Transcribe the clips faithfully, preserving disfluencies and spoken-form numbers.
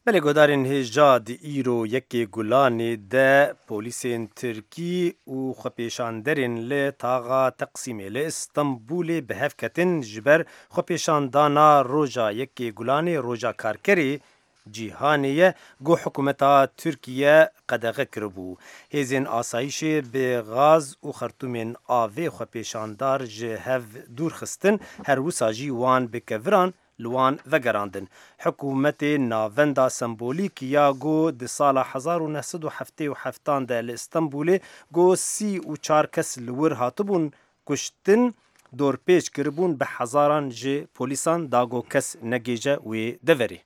بله گودارین هجا دی ایرو یکی گولانی ده پولیسین ترکی و خپیشاندرین لی تاغا تقسیمی لی استنبول به هفکتن جبر خپیشاندانا روژا یکی گولانی روژا کارکری جیهانیه گو حکومتا ترکیه قدغه کربو هزین آسایش به غاز و خرطومین آوه خپیشاندار جهو دور خستن هر وساجی وان بکوران لوان وگراندن حکومت ناوندا سمبولیک یا گو د سال هزار و نهصد و هفتاد و هفت ده لاستنبول گو سی و چار کس لور هاتبون کشتن دور پیش کربون به هزاران ج پولیسان داگو کس نگیجه و دوری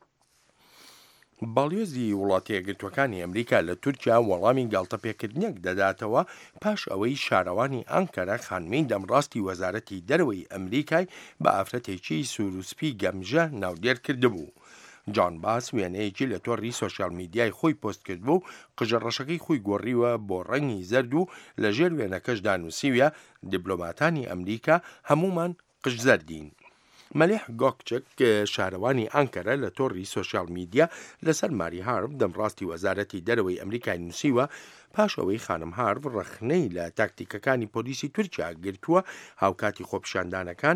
باڵیۆزی وڵاتە یەکگرتووەکانی ئەمریکا لە تورکیا وەڵامی گاڵتەپێکردنێک دەداتەوە پاش ئەوەی شارەوانی ئەنکەرە خانمەی دەمڕاستی وەزارەتی دەرەوەی ئەمریکای بە ئافرەتێکی سوروسپی گەمژە ناودێر کردبوو. جان باس وێنەیەکی لە تۆڕی سۆشیال میدیای خۆی پۆست کردبوو و قژەڕەشەکەی خۆی گۆڕیوە بۆ ڕەنگی زەرد و لە ژێر وێنەکەشدا نووسیویە دیبلۆماتانی ئەمریکا هەمومان قژ زەردین. مەلیح گۆکچک شارەوانی ئەنکەرە لە تۆڕی سۆشیال میدیا لەسەر ماری هارب دەمڕاستی وەزارەتی دەرەوەی ئەمریکای نووسیوە پاش ئەوەی خانم هارب ڕەخنەی لە تاکتیکەکانی پۆلیسی تورکیا گرتووە هاوکاتی خۆپیشاندانەکان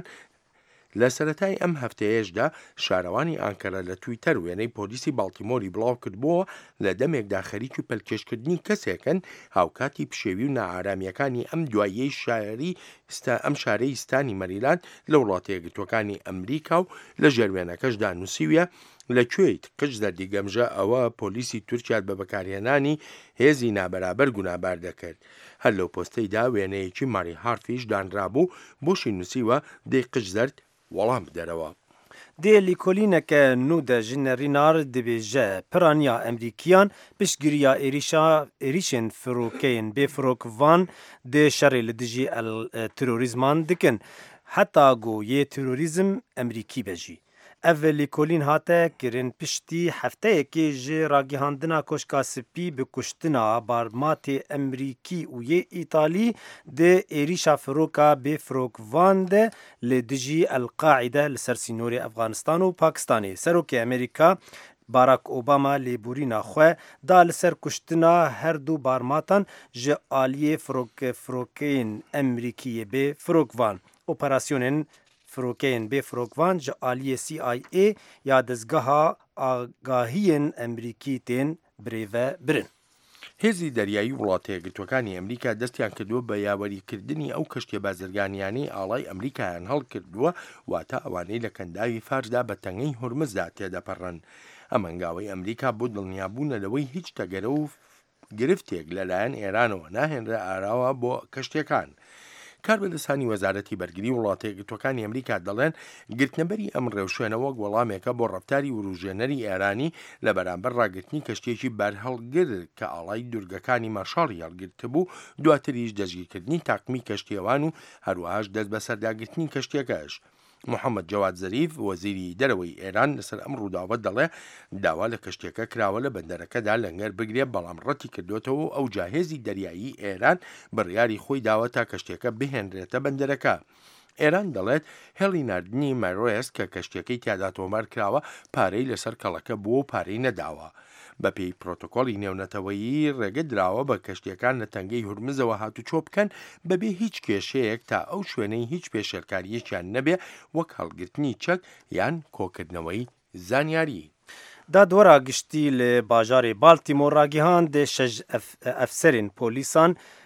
لە سەرەتای ئەم هەفتەیەشدا شارەوانی ئانکەرە لە تویتەر وێنەی پۆلیسی باڵتیمۆری بڵاو کردبووە لە دەمێکدا خەریکی و پەلکێشکردنی کەسێکن هاوکاتی پشێوی و نائارامیەکانی ئەم دواییەی شاری ئەم شارەی ستانی مەریلاند لە وڵاتە یەکگرتووەکانی ئەمریکا و لە ژێروێنەکەشدا نووسیویە لەکوێیت قژ زەردی گەمژە ئەوە پۆلیسی تورکیات بە بەکارهێنانی هێزی نابەرابەر گونابار دەکرد. هەر لەو پۆستەیدا وێنەیەکی ماری هارفیش دانرابوو بۆشی نووسیوە دەی قژ زەرد وەڵام بدەرەوە. دی لیکولینەکە نو دە ژنەرینار دەبێژە پرانیا ئەمریکیان پشتگیریە عێریشên فرۆکەین بێفرۆکڤان دێ شەڕێ لە دژی تروریزمان dikin heta got yê terorîzm Emerîkî be jî. Ev lêkolîn hate kirin piştî hefteyekê ji ragihandina koşka spî bi kuştina barmatê Emerîkî û yê Îtalî di êrişa firoka bêfirokvan de li dijî El-Qaîde li ser sînorê Efganistan û Pakistanê. Serokê Amerîka Barack Obama lêborîna xwe da li ser kuştina her du barmatan ji aliyê firokeyên Emerîkiyê bêfirokvan. Operasyonên فرۆکەین بێفرۆکڤان ji aliyê C I A ya dezgeha agahiyên Emerîkî tên birêve birin. هێزی دەریایی وڵاتە یەکگرتووەکانی ئەمریکا دەستیان کردووە بە یاوەریکردنی ئەو کەشتێ بازرگانیانەی ئاڵای ئەمریکایان هەڵکردووە واتە ئەوانەی لە کەنداوی فارسدا بە تەنگەی هورمزدا تێدەپەڕن. ئەم هەنگاوەی ئەمریکا بۆ دڵنیابوونە لەوەی هیچ تەگەرە و گرفتێک لەلایەن ئێرانەوە ناهێنرە ئاراوە بۆ کەشتەکان. کاربەدەستانی وەزارەتی بەرگری وڵاتە یەکگرتووەکانی ئەمریکا دەڵێن گرتنەبەری ئەم ڕێوشوێنە وەک وەڵامێکە بۆ ڕەفتاری وروژێنەری ئێرانی لە بەرامبەر ڕاگرتنی کەشتێکی بەرهەڵگر کە ئاڵای دورگەکانی مەشاڵی هەڵگرتبوو دواتریش دەستگیرکردنی تاقمی کەشتێوان و هەروەهاش دەست بە سەرداگرتنی کەشتێکەش. محەممەد جەواد زەریف وەزیری دەرەوەی ئێران لەسەر ئەم ڕووداوە دەڵێ داوا لە کەشتێکە کراوە لە بەندەرەکەدا لەنگەر بگرێت بەڵام ڕەتی کردوێتەوە ئەو جاهێزی دەریایی ئێران بڕیاری خۆی داوە تا کەشتێکە بهێنرێتە بەندەرەکە. ئێران دەڵێت هێڵی نردنی مەرۆێس کە کەشتەکەی تیادا تۆمار کراوە پارەی لەسەر کەڵەکە بووە و پارەی نەداوە. بەپێی پرۆتۆکۆلی نێونەتەوەیی ڕێگە دراوە بە کەشتەکان لە تەنگەی هورمزەوە هاتوچۆ بکەن بەبێ هیچ کێشەیەک تا ئەو شوێنەی هیچ پێشێرکاریەکیان نەبێ وەک هەڵگرتنی چەک یان کۆکردنەوەی زانیاری. دادوەرا گشتی لە باژارê Baltimore ragihand şeş efserên polîsan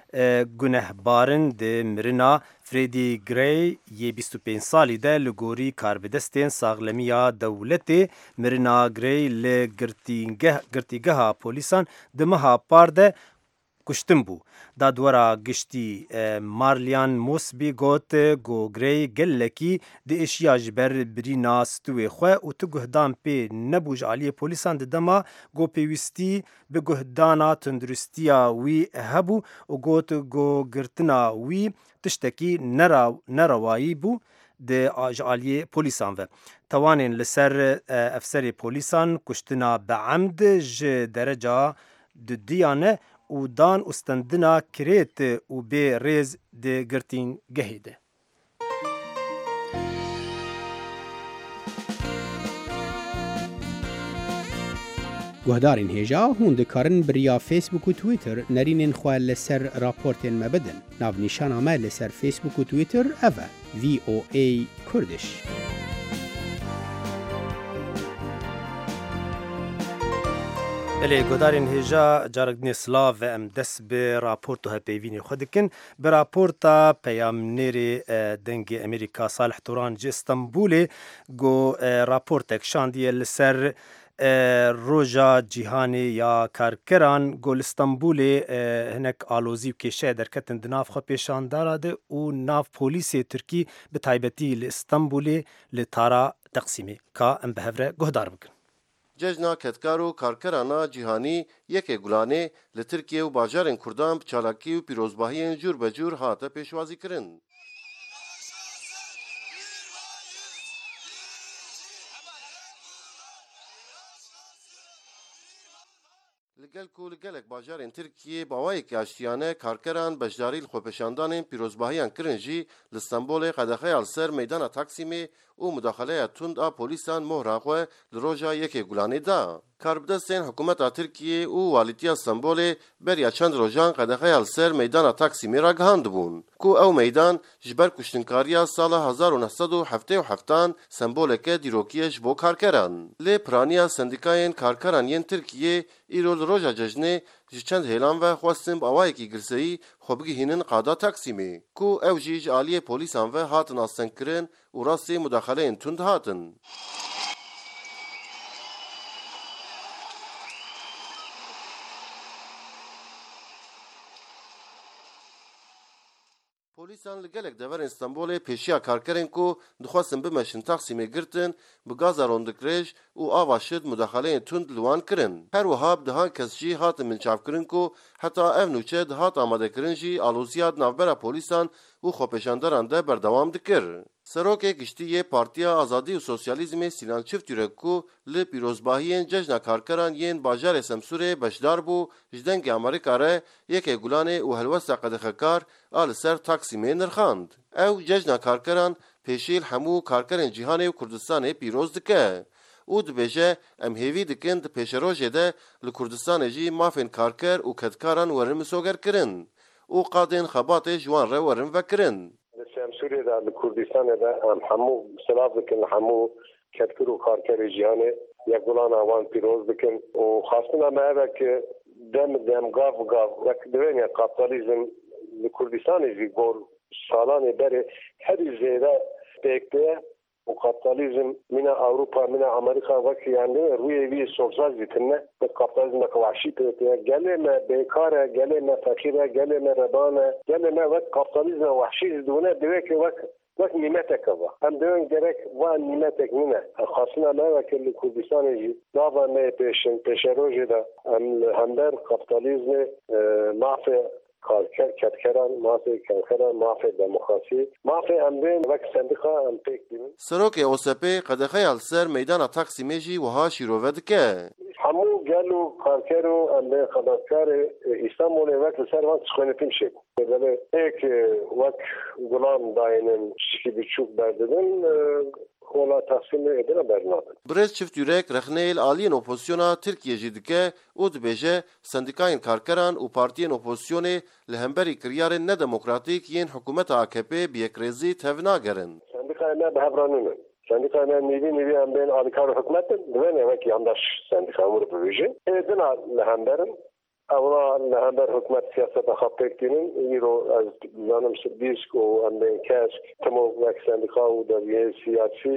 gunehbarin di mirina Freddie Gray yê bîst û pênc salî de li gorî karbidestên saxlemiya dewletê mirina Gray li girtîgeha polîsan di meha par de kuştin bû. Dadwera giştî Marlian Mosby got got Gray gelekî di êşiya ji ber birîna stûyê xwe û tu guhdan pê nebû ji aliyê polîsan di dema got pêwîstî bi guhdana tunduristiya wî hebû û got got girtina wî tiştekî nerewayî bû di ji aliyê polîsan ve. Tewanên li ser efserê polîsan kuştina beemd ji dereca dudiyane û dan û stendina kirêt û bê rêz di girtîngehê de. گهدارین هێژا هون دikarin biriya Facebook û Twitter nerînên xwe li ser raportên me bidin. Navnîşana me li ser Facebook û Twitter ev e V O A Kurdish. Elê guhdarên hêja carek dinê silav ve em dest bi raport û hevpeyvînê xwe dikin. Bi raporta peyamnêrê dengê Amerîka Salih Turan ji Stenbolê got raportek şandiye li ser Roja Cîhanê ya karkeran got li Stenbolê hinek alozî û kêşeyê derketin di nav xwe pêşandara de û nav polîsê Tirkî bi taybetî li Stenbolê li tara Teqsîmê. Ka em bi hev re guhdar bikin. Cejna ketkar û karkerana cîhanî yekê gulanê li Tirkiye û bajarên Kurdan bi çalakî û pîrozbahiyên cûr be cûr hate pêşwazîkirin. Li gel ku li gelek bajarên Tirkiye bawayekî aştiyane karkeran beşdarî li xwepêşandanên pîrozbahiyan kirin jî li Stenbolê qedexeya li ser meydana Taksimê û mudaxeleya tund a polîsan mohra xwe li roja yekê gulanê da. Karbidestên hikûmeta Tirkiye û walîtiya Stenbolê beriya çend rojan qedexeya li ser meydana Taksimê ra gihandibûn ku ew meydan ji ber kuştinkariya sala hezar û neh sed û heftê û heftan semboleke dîrokiye ji bo karkeran. Lê piraniya sendîkayên karkeran yên Tirkiye îro li roja cejnê ji çend hêlan ve xwestin bi awayekî girseyî xwe bigihînin qada Taksimê ku ew jî ji aliyê polîsan ve hatin astengkirin û rastî mudaxeleyên tund hatin. Polîsan li gelek deverên Stenbolê pêşiya karkerên ku dixwastin bimeşin Taksimê girtin bi gaza rondikirêj û ava şid mudaxeleyên tund li wan kirin. Her wiha bi dihan kes jî hatin minçavkirin ku heta ev nûçe dihat amadekirin jî aloziya navbera polîsan û xwepêşandaran de berdewam dikir. Serokê Giştî Partiya Azadî û Sosyalîzmê Sinan Çiftîrek ku li pîrozbahiyên cejna karkeran yên bajarê Semsûrê beşdar bû ji dengê Amerîka re yekê gulanê û helwesta qedexekar a li ser Taksimê nirxand. Ew cejna karkeran pêşîl hemû karkerên cîhanê û Kurdistanê pîroz dike û dibêje em hêvî dikin di pêşerojê de li Kurdistanê jî mafên karker û ketkaran werin misogerkirin û qadên xebatê ji wan re werin vekirin. Suriye'de, Kurdistan'da em hemû silav dikin hemû ketkir û karkerê cîhanê ya gulana wan pîroz dikin û xastina me ev e ki dem dem gav gav wek divên ya kapitalizm li Kurdistanê jî gor salanê berê herî zêde pêktiye û kapitalizm mîna Avrupa mîna Amerîka wekî yani rûyê wî sorsaz dîtine bi kapitalizmek wahşî pêtiye gelê me bêkar e gelê me fekîr e gelê me reban e gelê me wek kapitalizma wahşî dibûne divê ki wek wek nîmetek e em divên gerek van nîmetek nîne xasina me wekî li Kurdistanê jî nava me pêşin pêşerojê de em li hember kapitalizmê mafê karker ketkeran mafê karkeran mafê demokrasî mafê em bên wek sendika em pêk bînin. Serokê O S P qedexeya li ser meydana Taksimê jî wiha şîrove dike. Hemû gel û karker û em bên xebatkarê İstanbolê wek li ser van xwenetîn şê. Belê êk wek gulan dayînin şikî biçûk berdidin kola Taksimê edine bernadin. Birêz Çiftîrek rexneyê aliyên opozisyona Tirkiye jî dike û dibêje sendîkayên karkeran û partiyên opozisyonê li hemberî kiryarên nedemokratîk yên hikûmeta A K P bi yekrêzî tev nagerin. Sendîkayên me bi hev ranînin. Sendîkayên me nîvî nîvî em bên alîkar û hikûmetin divêne wekî yandaş sendîkan wir bibêjin. Êdina li hemberin Evra li hember hikûmet siyaseta xwe pêk dînin îro ez zanim bîsk û em bên kesk timo wek sendîka û deviyê siyasî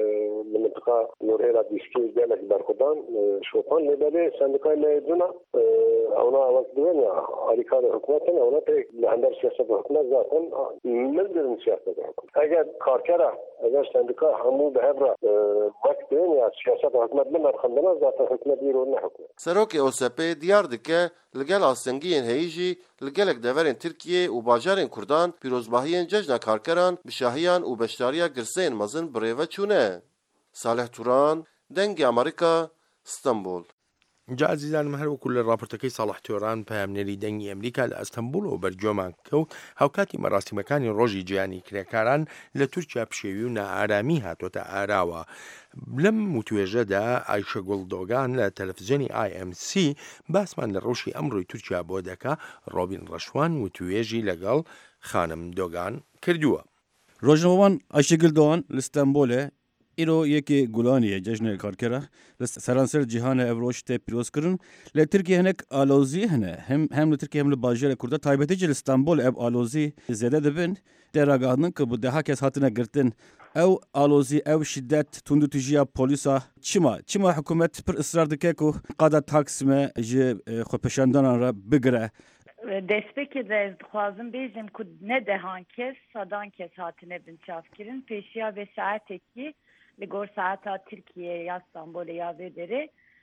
li mintika Nûrhêla Bîskê gelek berxwedan şopan lê belê sendîkayê me êdina evra wek divên ya alîkarê hikûmetin evra pêk li hember siyaseta hikûmet zaten mildirin siyaseta hikûmet. Eger karkera eger sendîka hemû bi hev re wek divên ya siyaseta hikûmet bimerxandina zaten hikûmet îro ne hikûmet. Serokê O S P diyar dike li gel astengiyên heyî jî li gelek deverên Tirkiye û bajarên Kurdan pîrozbahiyên cejna karkeran bi şahiyan û beşdariya girseyên mezin bi rêve çûne. Salih Turan, Dengê Amerîka, Stenbol. جا عزیزانم هەروەکو لە ڕاپۆرتەکەی ساڵح تۆران پامنێری دەنگی ئەمریکا لە ئەستەمبول و بەرجۆمان کەوت هاوکاتی مەراسیمەکانی ڕۆژی جیهانی کرێکاران لە تورکیا پشێوی و نائارامی هاتۆتە ئاراوە. لەم وتوێژەدا ئایشە گوڵدۆگان لە تەلەڤیزیۆنی آی ئەم سی باسمان لە ڕۆژی ئەمڕۆی تورکیا بۆ دەکا. ڕۆبین ڕەشوان وتوێژی لەگەڵ خانم دۆگان کردووە. ڕۆژنەوەوان ئایشەگل دۆان لە ئەستەمبولێ ئیرۆ یەکێ گولانیە جەژنێ کارکەرە لە سەرانسەر جیهانە ئەڤ ڕۆژ تێ پیرۆزکردن لە تورکیا هەنێک ئالۆزی هەنە هەم لە تورکیا هەم لە باژێرە کوردە تایبەتیجی لە ئەستەمبول ئەڤ ئالۆزی زێدە دەبن دێراگاهاندن کە بۆ دەها کەس هاتنە گرتن ئەو ئالۆزی ئەو شیدەت تونند و توژیە پۆلیسا چما چما حکوومەت پڕ ئیسرار دەکە و قادا تاکسمە ji xwepêşandanan re bigire. Destpêkê de ez dixwazim bêjim ku ne dehan kes sadan kes hatine binçavkirin pêşiya vê saetekî li gor saeta Tirkiye ya Stenbolê ya vê derê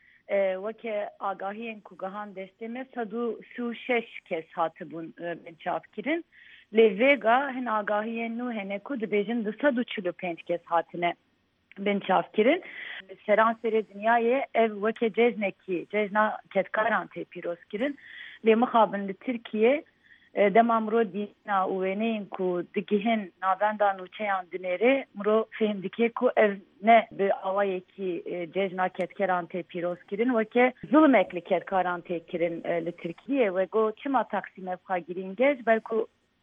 weke agahiyên ku gihan destê me sed û sî û şeş kes hatibûn binçavkirin lê vêga hin agahiyên nû hene ku dibêjin di sed û çil û pênc kes hatine binçavkirin. Seranserê dinyayê ev weke cejnekî cejna ketkaran tê pîrozkirin lê mixabin li Tirkiye dema miro dîna û wêneyên ku digihin navenda nûçeyan dinêrê miro fêm dike ku ev ne bi awayekî cejna ketkeran tê pîrozkirin weke zulmek li ketkaran tê kirin li Tirkiye ve got çima Taksim ev xwe girîn gej belku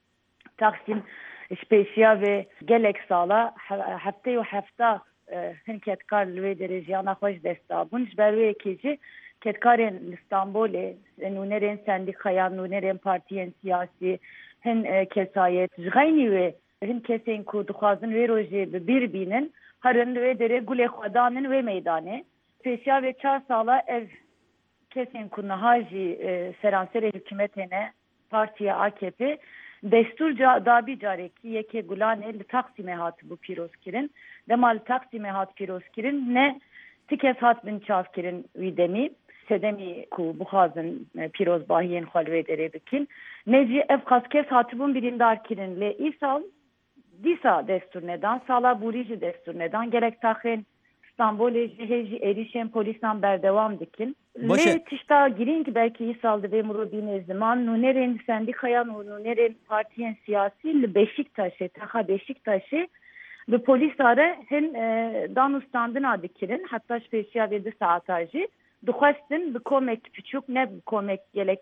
Taksim ji pêşiya vê gelek sala heftê û hefta hin ketkar li wê derê jiyana xwe ji dest dabûn ji ber wê yekê jî ketkarên li Stenbolê nûnerên sendîkayan nûnerên partiyên siyasî hin kesayet ji xeynî wê hin kesên ku dixwazin wê rojê bi bîr bînin herin li wê derê gulê xwe danin wê meydanê pêşiya vê çar sala ev kesên ku niha jî seranserê hikûmetê ne partiya A K P destur dabî carekî yekê gulanê li Taksimê hatibû pîrozkirin dema li Taksimê hat pîrozkirin ne ti kes hat binçavkirin wî demî sedemî ku bixwazin pîrozbahiyên xwe li wê derê bikin ne jî ev qas kes hatibûn birîndarkirin lê îsal dîsa destur nedan sala bûrî jî destur nedan gelek taxên Stenbolê jî hê jî êrişên polîsan berdewam dikin lê tişta girîng belkî îsal divê miro bîne ziman nûnerên sendîkayan û nûnerên partiyên siyasî li Beşiktaşê texa Beşiktaşê bi polîsa re hin danûstandina dikirin heta ji pêşiya vê di saeta jî dixwestin bi komek piçûk ne bi komek gelek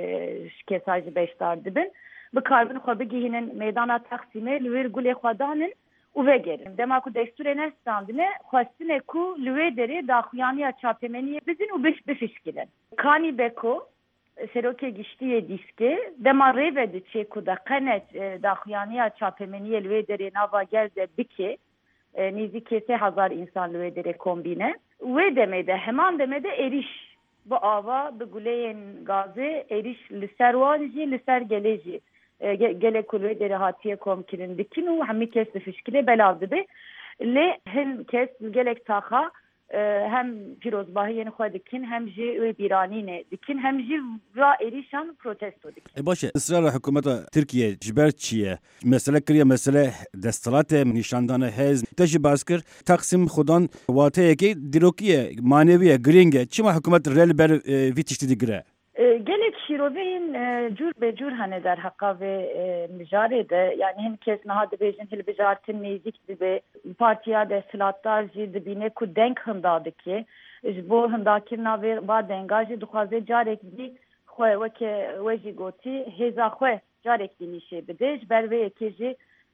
ji kesa jî beşdar dibin bikarbin xwe bigihînin meydana Taksimê li wê gulê xwe danin û vegerin dema ku desturê nestandine xwestine ku li wê derê daxuyaniya çapemeniyê bizin û bifişkilin. Kanî Beko serokê giştiyê dîskê dema rêve diçe ku da qenet daxuyaniya çapemeniyê li wê derê nava gel de bike nêzîkê sê hezar însan li wê derê kombîne wê demê de heman demê de êriş bi ava bi guleyên gazê êriş li ser wan jî li ser gelê jî gelek ku li wê derê hatiye komkirin dikin û hemî kes difişkile belav dibe lê hin kes gelek taxa hem pîrozbahiyên xwe dikin hem jî wê bîranînê dikin hem jî ra êrîşan protesto dikin. E baş e ısrara hikûmeta Tirkiye ji ber çi ye mesele kiriye mesele desthilatê nîşandana hez te jî baz kir Taksim xudan wateyekê dîrokî ye manevî ye girîng e çima hikûmet rê li ber vî tiştî digire? Gelek şîroveyên cûr bêcûr hene derheqa vê mijarê de yani hin kes niha dibêjin hilbijartin nêzik dibe partiya desthilatdar jî dibîne ku deng hinda dike ji bo hindakirina vê va denga jî dixwaze carek bî xwe weke we jî gotî hêza xwe carek bî nîşê bide ji ber vê yekê jî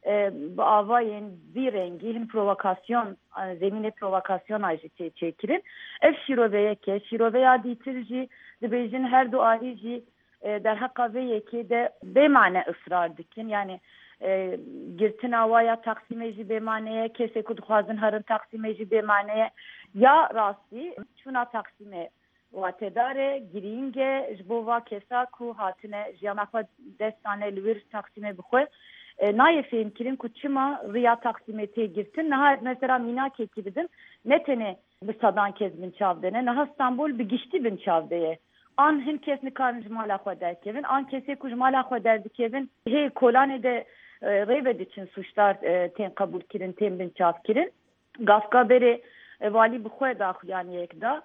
bi avayên vî rengî hin provokasyon zemînê provokasyona jî tê çêkirin ev şîroveyeke şîroveya dîtir jî dibêjin her du alî jî derheqa vê yekê de bêmane ısrar dikin yani girtina waya Taksimê jî bêmane ye kesê ku dixwazin herin Taksimê jî bêmane ye ya rastî çûna Taksimê watedar e girîng e ji bo va kesa ku hatine jiyana xwe destane li wir Taksimê bixwe nayê fêmkirin ku çima riya Taksimê tê girtin niha mesela mînakekî bidin ne tenê bi sedan kes binçav dene niha Stenbol bi giştî binçav deye an hin kes nikarin ji mala xwe derkevin an kesê ku ji mala xwe derdikevin hê kolanê de rêve diçin suçdar tên qebûl kirin tên binçav kirin gafka berê valî bi xwe daxuyaniyek da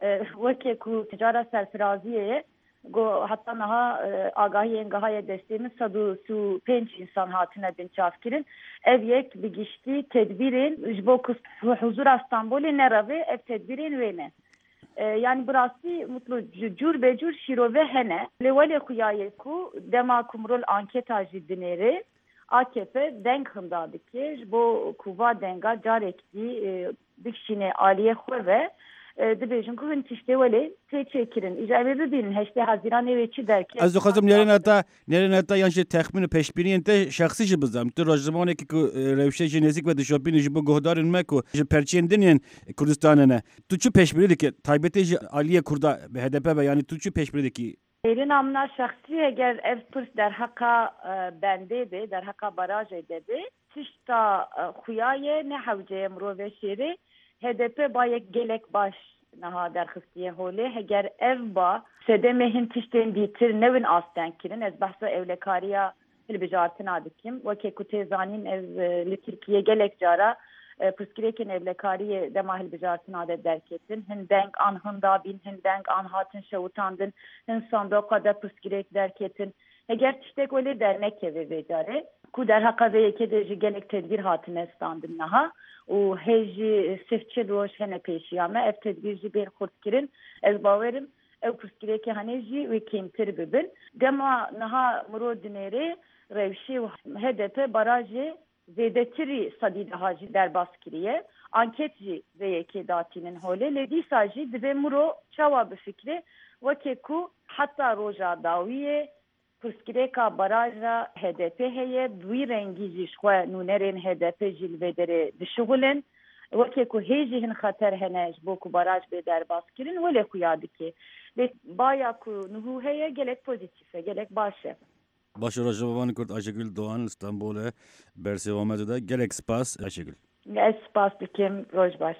وەکێک و تجارە سەرفرازیەیە گۆ حتا نەها ئاگاهiyên gehayê destê min sed û sî û pênc însan hatine binçavkirin. Ev yek bi giştî tedbîrên ji bo ku huzura Stenbolê nereve ev tedbîrên wê ne. Yani bi rastî mutlu cûr becûr şîrove hene. Lê welê xuyayê ku dema ku mirov anketa jî dinêrê A K P deng xinda dike ji bo kuva denga carekî bikişîne aliyê xwe ve dibêjin ku hin tiştê welê tê çêkirin. İcabê bibînin heştê Haziranê wê çi derke. Ez dixwazim nerên heta nerên heta yan jî texmîn û pêşbîniyên te şexsî jî bizam. Tu rojnamanekî ku rewşe jî nêzik ve dişopînî ji bo guhdarên me ku ji perçeyên dinên Kurdistanê ne. Tu çi pêşbînî dike? Taybetê jî aliyê Kurda bi H D P ve yani tu çi pêşbînî dikî? Êrî namna şexsî eger ev pirs derheka bendê be, derheka barajê de be, tişta xuyayê ne hewceye mirovê şêrê H D P bayek gelek baş naha derxistiye holê heger ev ba sedemê hin tiştên dîtir nevin asten kirin ez behsa evlekariya hilbijartina dikim wekê ku tê zanîn ev li Tirkiye gelek cara pirsgirêkên evlekariyê dema hilbijartina de derketin hin deng an hin dabîn hin deng an hatin şewitandin hin sandoqa de pirsgirêk derketin heger tiştek welê dernekeve vê carê ku derheqa vê yekê de jî gelek tedbîr hatine standin naha û hê jî sifçil roj hene pêşiya me ev tedbîr jî bên xurt kirin ez bawerim ev pirsgirêkê henê jî wê kêmtir bibin dema niha mirov dinêrê rewşê û H D P barajê zêdetirî sedî daha jî derbas kiriye anket jî vê yekê datînin holê lê dîsa jî dibe mirov çawa bifikre wekê ku heta roja dawiyê pirsgirêka baraja H D P heye duî rengî jî ji xwe nûnerên H D P jî li vê derê dişuxulin wekê ku hê jî hin xeter hene ji bo ku baraj bê derbas kirin welê xuya dike lê baya ku nihû heye gelek pozîtîf e gelek baş e. Başa Rojnamanê Kurd Ayşegül Doğan li Stenbolê bersêvamê de gelek spas Ayşegül. Ez spas dikim roj baş.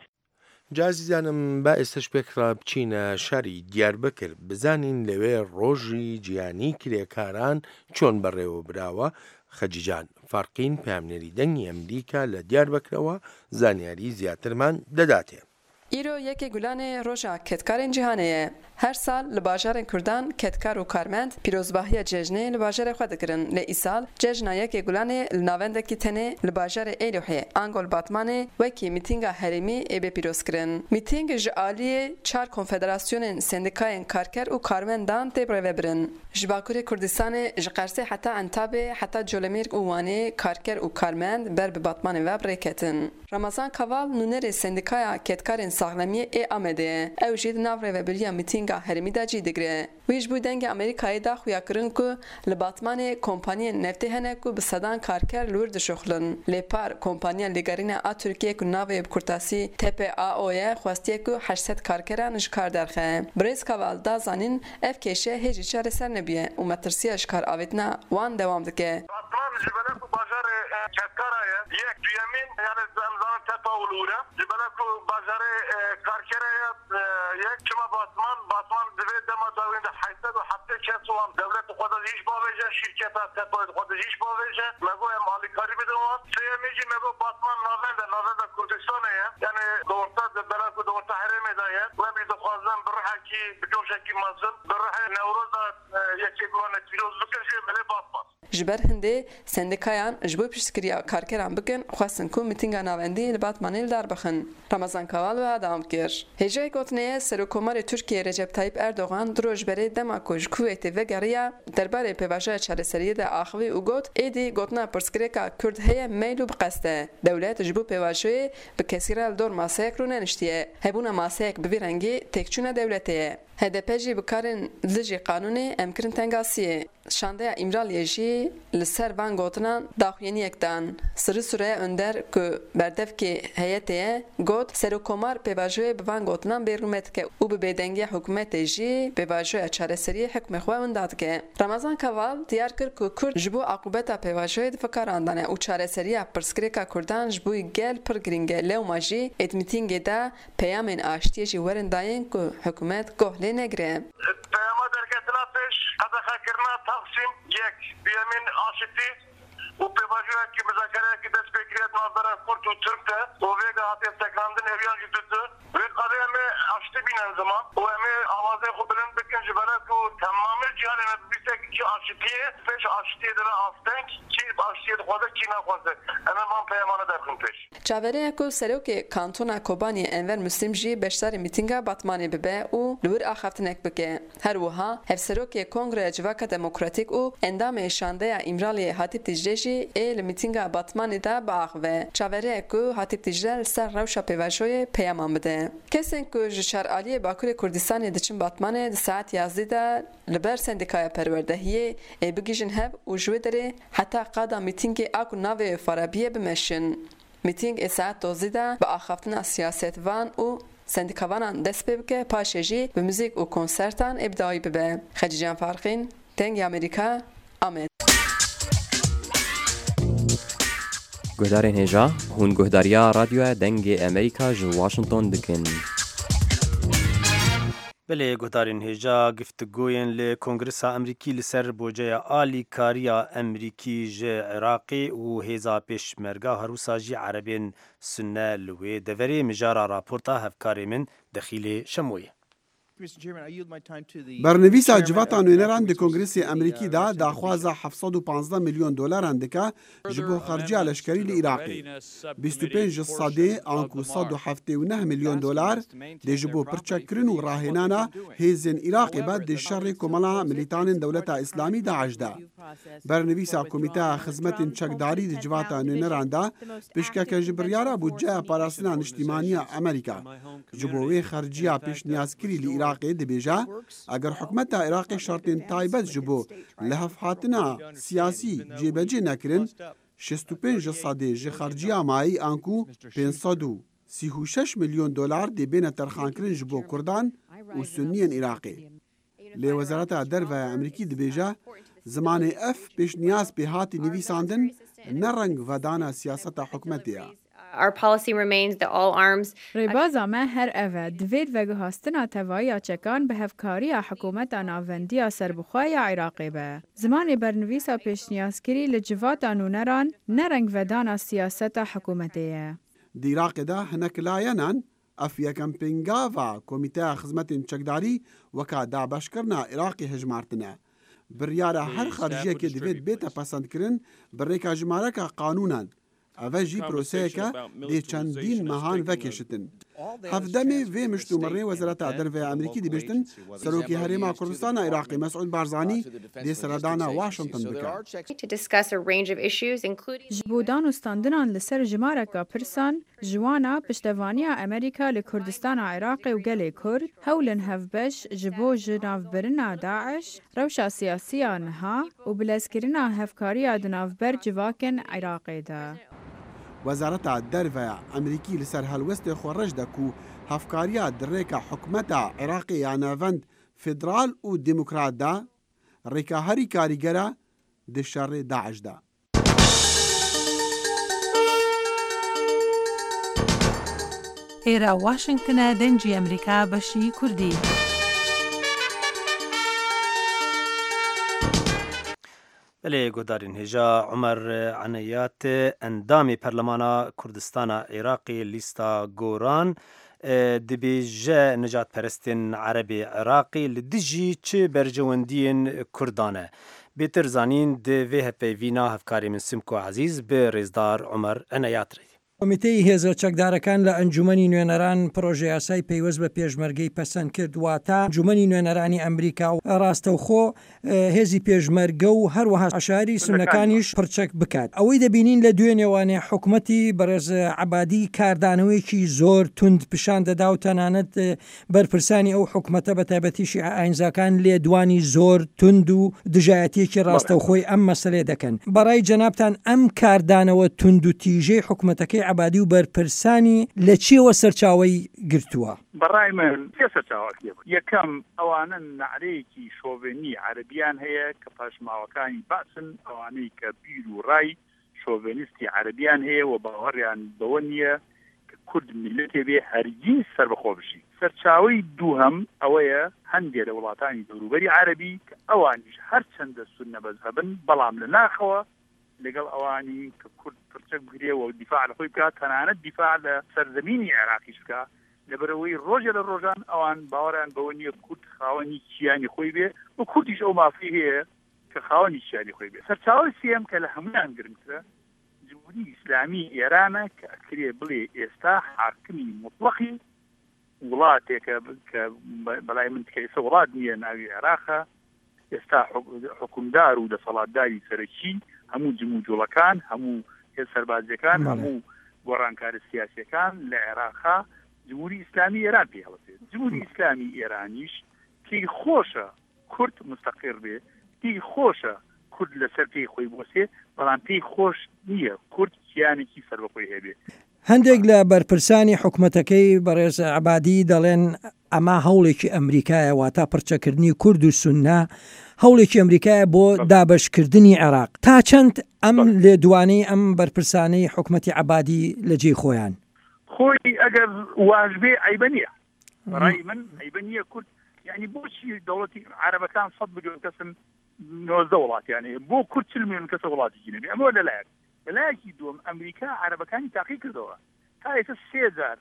جازیزانم با ئێستش پێکڕا بچینە شاری دیاربەکر بزانین لەوێ ڕۆژی جیانی کرێکاران چۆن بەڕێوە براوە خەجیجان فەرقین پامنێری دەنگی ئەمریکا لە دیاربەکرەوە زانیاری زیاترمان دەداتێ. îro yekê gulanê roja ketkarên cîhanê ye. Her sal li bajarên Kurdan ketkar û karmend pîrozbahiya cejnê li bajarê xwe dikirin. Lê îsal cejna yekê gulanê li navendekî tenê li bajarê Êlihê Angol Batmanê wekî mîtînga herêmî ê bê pîrozkirin. Mîtîng ji aliyê çar konfederasyonên sendikayên karker û karmendan tê rêvebirin. Ji Bakurê Kurdistanê ji Qersê heta Entabê heta Colemêrg û Wanê karker û karmend ber bi Batmanê ve birêketin. Ramazan Kaval nûnerê sendikaya ketkarên saxlemiyê ê Amedê ye. Ew jî di nav rêveberiya mîtînga herêmî de cî digire. Wî ji bo dengê Amerîkayê da xuya kirin ku li Batmanê kompaniyên neftê hene ku bi sedan karker li wir dişuxulin. Lê par kompanya lêgerîna a Tirkiye ku navê bi kurtasî T P A O ye xwestiye ku heşt sed karkeran ji kar derxe. Birêz Kaval da zanîn ev kêşe hê jî çareser nebiye û metirsiya ji kar avêtina wan dewam dike. Ketkaraya yek duyemîn yani zemzanın tepa ulûre ji bela ku bajarê karkeraya yek çima Batman Batman divê dema dawên de heyset û heftê kes wan devlet xwe de îş bavêje şîrketa tepa xwe de îş bavêje me got em alîkarî bidin wan sêyemî jî me got Batman navenda navenda Kurdistanê ye yani dorta de bela ku dorta herêmê de ye we bî dixwazim bi rihekî bi coşekî mezin bi rihê Newroza yekê gulanê pîroz bikin jê melê Batman. Ji ber hindê sendikayan ji bo piştgiriya karkeran bikin xwestin ku mîtînga navendî li Batmanê li dar bixin. Ramazan Kaval ve dawam kir. Hêjeyê gotinê Serokkomarê Tirkiye Recep Tayyip Erdogan di rojberê dema ku ji Kuwêtê vegeriya derbarê pêvajoya çareseriyê de axivî û got êdî gotina pirsgirêka Kurd heye meyl û bi qest e. Dewlet ji bo pêvajoyê bi kesîra li dor maseyek rû neniştiye. Hebûna maseyek bi vî rengî têkçûna dewletê ye. H D P jî bikarên li jî qanûnê em kirin tengasiyê. Şandeya İmraliyê jî li ser van gotinan daxuyeniyek dan. Sirî Süreyya Önder ku berdevkê heyetê ye got Serokkomar pêvajoyê bi van gotinan bêrûmet dike û bi bêdengiya hikûmetê jî pêvajoya çareseriyê hikmê xwe winda dike. Ramazan Kaval diyar kir ku Kurd ji bo aqûbeta pêvajoyê difikarandan e û çareseriya pirsgirêka Kurdan ji bo gel pir giring e. Lewma jî êt mîtîngê de peyamên aştiyê jî werin dayên ku hikûmet goh lê negire. Peyama derketina pêş qedexekirina Taksim yek duyemîn aşitî û pêvajoyekî mizakereyekî dest pêkiriye navbera Kurd û Türk de û vê de hatiye sekrandin eviyan jî ditu. Vê qadê em ê اشتی بینن زمان و همه آوازه خود بلند بکن جبرات و تمام جهان نبیسه که آشتیه پیش آشتیه در آفتن کی آشتیه خود کی نخواسته اما من پیمانه درخون پیش چاوره کو سروک کانتونا کوبانی انور مسلم جی بشتر میتینگا باتمانی ببه او لور اخفتنک بکه هر وها هف سروک کنگره جواکا دموکراتیک او اندام شانده امرالی هاتیب تجریجی ال میتینگا باتمانی دا باغوه چاوره کو هاتیب تجرل سر روشا پیواشوی پیامان بده کسین کو جشار علی باکور کردستان دچن باتمانه د ساعت یازده دا لبر سندیکای پروردهیه ای بگیجن هب او جوی داره حتی قادا میتینگ اکو ناوی فرابیه بمشن میتینگ ساعت دوازده دا با آخفتن سیاست وان او سندیکاوانان دست ببکه پاشجی به موزیک و کنسرتان ابداعی ببه خدیجان فارقین تنگ امریکا آمد گهدارین هجا هون گهداریا رادیو دنگ امریکا جو واشنطن دکن بله گهدارین هجا گفتگوین ل کنگرس امریکی لسر بوجه آلی کاریا امریکی ج عراقی و هیزا پیشمرگا هروسا جی عربین سنه لوی دوری مجارا راپورتا هفکاری من دخیل شموی برنویسا جواتا نوینران دی کنگرس امریکی دا داخوازا هفتصد و پانزده میلیون دلار اندکا جبو خرجی لشکری لعراقی بیست و پنج صدی آنکو صد و هفتاد و نه میلیون دلار دی جبو پرچکرین و راهنانا هیزن عراقی بعد دی شر کمالا ملیتان دولت اسلامی داعش دا برنویسا کمیته خدمت چکداری دی جواتا نوینران دا پیشکا که جبریارا بودجه پاراستنا اجتماعی امریکا جبوی خرجی پیش نیازکری لعراقی دبیجا اگر حکومت عراقی شرطین تایبت جبو لحف حاتنا سیاسی جیبجی نکرن شصت و پنج صدی جی خرجی مایی آنکو پانصد و سی و شش میلیون دلار دی بین ترخان کرن جبو کردان و سنین عراقی لی وزارت درو امریکی دبیجا زمان اف پیش نیاز به هاتی نویساندن نرنگ ودانا سیاست حکومتیا Our policy remains that all arms ریبازا ما هر اوه دوید و گهاستنا توایی چکان به هفکاری حکومت ناوندی سربخوای عراقی به. زمان برنویسا پیشنیازکری لجوات نونران نرنگ ودان سیاست حکومتیه. دی عراق دا هنک لایانان افیا کمپینگا و کمیته خدمت چکداری وکا دا بشکرنا عراقی هجمارتنه. بریارا هر خارجیه که دوید بیتا پسند کرن بریکا جمارکا قانونان اوجی پروسه که دی چندین ماهان وکشتن. هفدمی وی مشتومره وزارت عدل و امریکی دی بشتن سروکی هریما کردستان عراقی مسعود بارزانی دی سردانا واشنطن بکر. جبودان استاندنان لسر جمارکا پرسان جوانا پشتوانی امریکا لکردستان عراقی و گلی کرد هولن هفبش جبو جناف برنا داعش روشا سیاسی آنها و بلزکرنا هفکاری دناف بر جواکن عراقی دا. وزارت درو امریکی لسر هلوست خورج دا کو هفکاریا درریکا حکومت عراقی یعناوند فدرال و دموکرات دا ریکا هری کاریگرا دی شر داعش دا. ایرا واشنگتن دنجی امریکا بشی کردی. بله گودارین هجا عمر عنایات اندامی پرلمانا کردستان عراقی لیستا گوران دبیجه نجات پرستین عربی عراقی لدجی چه برجواندین کردانه بیتر زانین دوی هپیوینا هفکاری من سمکو عزیز به رزدار عمر عنایات ری. کۆمیتەی هێزە چەکدارەکان لە ئەنجومەنی نوێنەران پرۆژه یاسای پەیوەست بە پێشمەرگەی پەسەند کردووە تا ئەنجومەنی نوێنەرانی ئەمریکا و ڕاستەوخۆ هێزی پێشمەرگە و هەروەها عشاری سونەکانیش پرچەک بکات. ئەوەی دەبینین لە دوێنێوانێ حکومەتی بەڕێز عەبادی کاردانەوەیەکی زۆر تند پیشان دەدا و تەنانەت بەرپرسانی ئەو حکومەتە بە تایبەتیشی ئاینزاکان لێدوانی زۆر تند و دژایەتێکی ڕاستەوخۆی ئەم مەسەلێ دەکەن. بەڕای جەنابتان ئەم کاردانەوە تند و تیژەی حکومەتەکەی عبادی و بەرپرسانی لە چیەوە سەرچاوەی گرتووە؟ بەڕای من سێ سەرچاوەکی یەکەم ئەوانە نعرەیەکی شۆڤێنی عەرەبیان هەیە کە پاشماوەکانی باسن ئەوانەی کە بیر و ڕای شۆڤێنیستی عەرەبیان هەیە و باوەڕیان بەوە نییە کە کورد میلەتێ بێ هەرگیز سەربەخۆ بشی. سەرچاوەی دووهەم ئەوەیە هەندێک لە وڵاتانی دەوروبەری عەرەبی کە ئەوانیش هەرچەندە سوننە بەزهەبن بەڵام لە ناخەوە لەگەڵ ئەوانی کە کورد پرچەک بگرێ و دیفاع لە خۆی بکات تەنانەت دیفاع لە سەرزەمینی عێراقیش بکات لەبەرەوەی ڕۆژە لە ڕۆژان ئەوان باوەڕیان بەوە نییە کورد خاوەنی چیانی خۆی بێ و کوردیش ئەو مافی هەیە کە خاوەنی چیانی خۆی بێ. سەرچاوی سێم کە لە هەمویان گرنگترە جمهوری ئیسلامی ئێرانە کە ئەکرێ بڵێ ئێستا حاکمی مطلقی وڵاتێکە کە بەلای من تکەیسە وڵات نییە ناوی عێراقە، ئێستا حکومدار و دەسەڵاتداری سەرەکی هەموو جموجوڵەکان هەموو سەربازیەکان هەموو گۆڕانکارە سیاسیەکان لە عێراقا جمهوری ئیسلامی ئێران پێ هەڵەسێت. جمهوری ئیسلامی ئێرانیش پێی خۆشە کورد مستەقر بێ، پێی خۆشە کورد لەسەر پێی خۆی بۆسێ، بەڵام پێی خۆش نییە کورد کیانێکی سەربەخۆی هەبێ. هەندێک لە بەرپرسانی حکوومەتەکەی بەڕێز عەبادی دەڵێن ئەمە هەوڵێکی ئەمریکایە، واتە پڕچەکردنی کورد و سوننا هەوڵێکی ئەمریکایە بۆ دابەشکردنی عێراق. تا چەند ئەم لێدوانەی ئەم بەرپرسانەی حکوومەتی عەبادی لە جێی خۆیان خۆی ئەگەر واژبێ عیبە نییە، ڕای من عیبە نییە کورد یعنی بۆچی دەوڵەتی عەرەبەکان سەد ملیۆن کەسن نۆزدە وڵاتیانەیە بۆ کورد چل ملیۆن کەسە وڵاتێکی نەبێ. ئەمە لەلایەک. لەلایەکی دووەم ئەمریکا عەرەبەکانی تاقی کردەوە، تا ئێستا سێ جار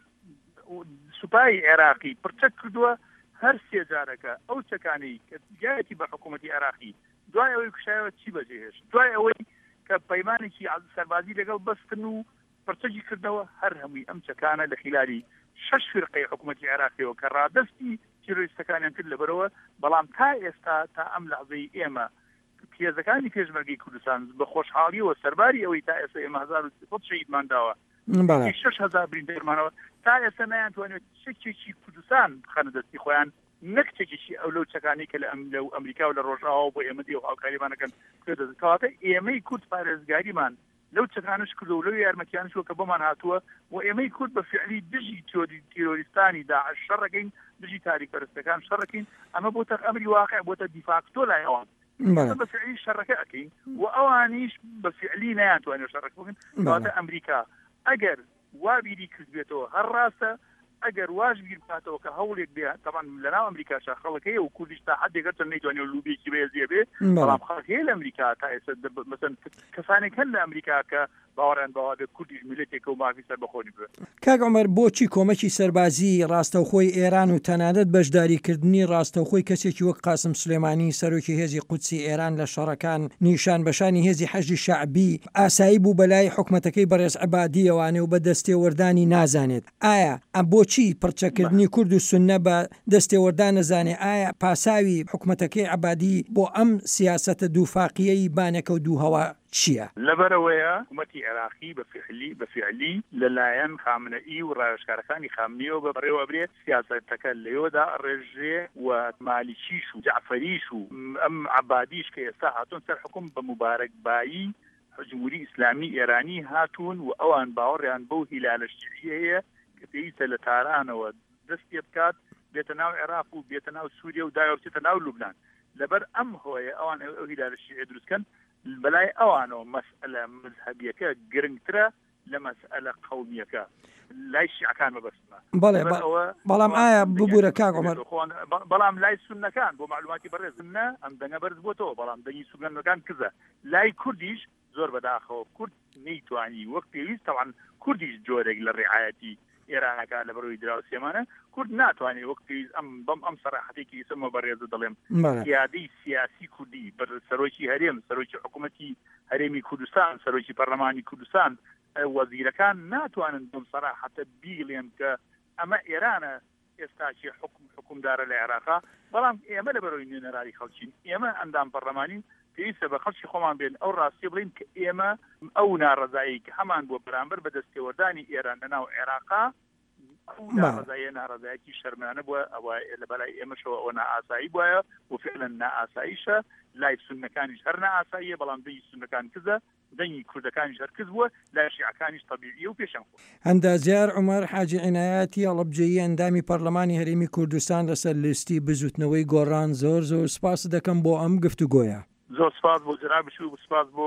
سوپای عێراقی پرچەک کردووە، هەر سێ جارەکە ئەو چەکانەی کە جایەتی بە حکوومەتی عێراقی دوای ئەوەی کوشایەوە چی بەجێهێش، دوای ئەوەی کە پەیمانێکی سەربازی لەگەڵ بەستن و پرچەکی کردەوە، هەر هەمووی ئەم چەکانە لە خلالی شەش فرقەی حکوومەتی عێراقیەوە کە ڕادەستی تیرۆریستەکانیان کرد لەبەرەوە. بەڵام تا ئێستا تا ئەم لەحزەی ئێمە پێزەکانی پێشمەرگەی کوردستان بە خۆشحاڵیەوە سەرباری ئەوەی تا ئێستا ئێمە هەزار و سێسەد شەهیدمان داوە، شەش هەزار بریندەرمانەوە، تا ئێستا نەیانتوانێت چەکێکی کوردستان بخەنە دەستی خۆیان، نەک چەکێکی ئەو لەو چەکانی کە لە لەو ئەمریکا و لە ڕۆژئاوا بۆ ئێمە دی و هاوکاریمانەکەن کەواتە ئێمەی کورد پارێزگاریمان لەو چەکانش کردو و لەو یارمەتیانشەوە کە بۆمان هاتووە و ئێمەی کورد بە فعلی دژی تیرۆریستانی داعش شەڕەکەین، دژی تاریکپەرستەکان شەڕەکەین. ئەمە بۆتە ئەمری واقع، بۆتە دیفاکتۆ لای ئەوان بە فعلی شەڕەکە ئەەکەین و ئەوانیش بە فعلی نەیانتوانێت شەڕەکە بکەن. کەواتە ئەمریکا ئەگەر وا بیری کرد بێتەوە هەر ڕاستە، ئەگەر واش بیر بکاتەوە کە هەوڵێک بێ تەمان لەناو ئەمریکاشا خەڵکەیە و کوردیش تا حدێکە چەند نەیتوانێت لوبێکی بێزیێ بێ، بەڵام خەڵک هەیە لە ئەمریکا تا ئێستا مەسەن کەسانێک هەن لە ئەمریکا کە باوەڕیان بەوا بێ کوردیش میلەتێکە و مافی سەربەخۆنی بێ. کاک عومەر، بۆچی کۆمەکی سەربازی ڕاستەوخۆی ئێران و تەنانەت بەشداریکردنی ڕاستەوخۆی کەسێکی وەک قاسم سلێمانی سەرۆکی هێزی قودسی ئێران لە شەڕەکان نیشان بەشانی هێزی حەشدی شەعبی ئاسایی بوو بەلای حکوومەتەکەی بەڕێز عەبادیەوانێ و بە دەستێوەردانی نازانێت؟ ئایا ئەم بۆچی پڕچەکردنی کورد و سوننە بە دەستێوەردان نەزانێ؟ ئایا پاساوی حکوومەتەکەی عەبادی بۆ ئەم سیاسەتە دووفاقیەی بانەکە و دووهەوا چییە؟ لەبەرەوەیە حکوومەتی عێراقی بەفعلی بەفعلی لەلایەن خامنەئی و ڕاوێژکارەکانی خامنەیەوە بە بەڕێوە برێت سیاسەتەکە لەوەدا ڕێژێ و مالیکیش و جعفەریش و ئەم عەبادیش کە ئێستا هاتوون سەر حکوم بە مبارەکبایی جمهوری ئیسلامی ئێرانی هاتوون و ئەوان باوەڕیان بەو هیلالە شیعیە هەیە کە پێویستە لە تارانەوە دەست پێ بکات بێتە ناو عێراق و بێتە ناو سووریا و دایەوەچێتە ناو لوبنان. لەبەر ئەم هۆیە ئەوان ئەو هیلالە شیعیە دروستکەن، بەلای ئەوانەوە مەسئلە مذهبیەکە گرنگترە لە مەسئلە قەومیەکە، لای شیعەکان مەبەستمە. بەڵێ بەڵام ئایا ببوورە کاک عومەر، بەڵام لای سوننەکان بۆ معلوماتی بەڕێز نە ئەم دەنگە بەرز بۆتەوە، بەڵام دەنگی سوننەکان کزە. لای کوردیش زۆر بەداخەوە کورد نەیتوانی وەک پێویست تەوان کوردیش جۆرێک لە ڕێعایەتی ئێرانەکە لە بەرەوەی دراوسێمانە کورد ناتوانێت وەک پێویست ئەم بەم ئەم سەراحەتێکی ئێسمە بەڕێزە دەڵێم پیادەی سیاسی کوردی بەر سەرۆکی هەرێم، سەرۆکی حکوومەتی هەرێمی کوردستان، سەرۆکی پەرلەمانی کوردستان، وەزیرەکان ناتوانن بەم سەراحەتە بیڵێن کە ئەمە ئێرانە ئێستاچی حکم حکومدارە لە عێراقا، بەڵام ئێمە لە بەرەوەی نوێنەراری خەڵکین، ئێمە ئەندام پەرلەمانی پێویستە بە خەڵکی خۆمان بێن ئەو ڕاستی بڵین کە ئێمە ئەو ناڕەزایی کە هەمان بۆ بەرامبەر بە دەستێوەردانی ئێران لەناو عێراقا ئەو ناڕەزاییە ناڕەزایەکی شەرمانە بووە، ئەوە لە بەلای ئێمەشەوە ئەوە نائاسایی بووە و فعلەن نائاساییشە، لای سوننەکانیش هەر نائاساییە، بەڵام دەنگی سوننەکان کزە، دەنگی کوردەکانیش هەر کز بووە، لای شیعەکانیش تەبیعیە و پێشەن خۆ. ئەندازیار عومەر حاجی عنایەتی هەڵەبجەیی ئەندامی پەرلەمانی هەرێمی کوردستان لەسەر لیستی بزوتنەوەی گۆڕان زۆر زۆر سپاس دەکەم بۆ ئەم گفتوگۆیە. زۆر سپاس بۆ جنابش و سپاس بۆ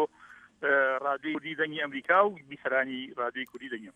ڕادیۆی کوردی دەنگی ئەمریکا و بیسەرانی ڕادیۆی کوردی دەنگی.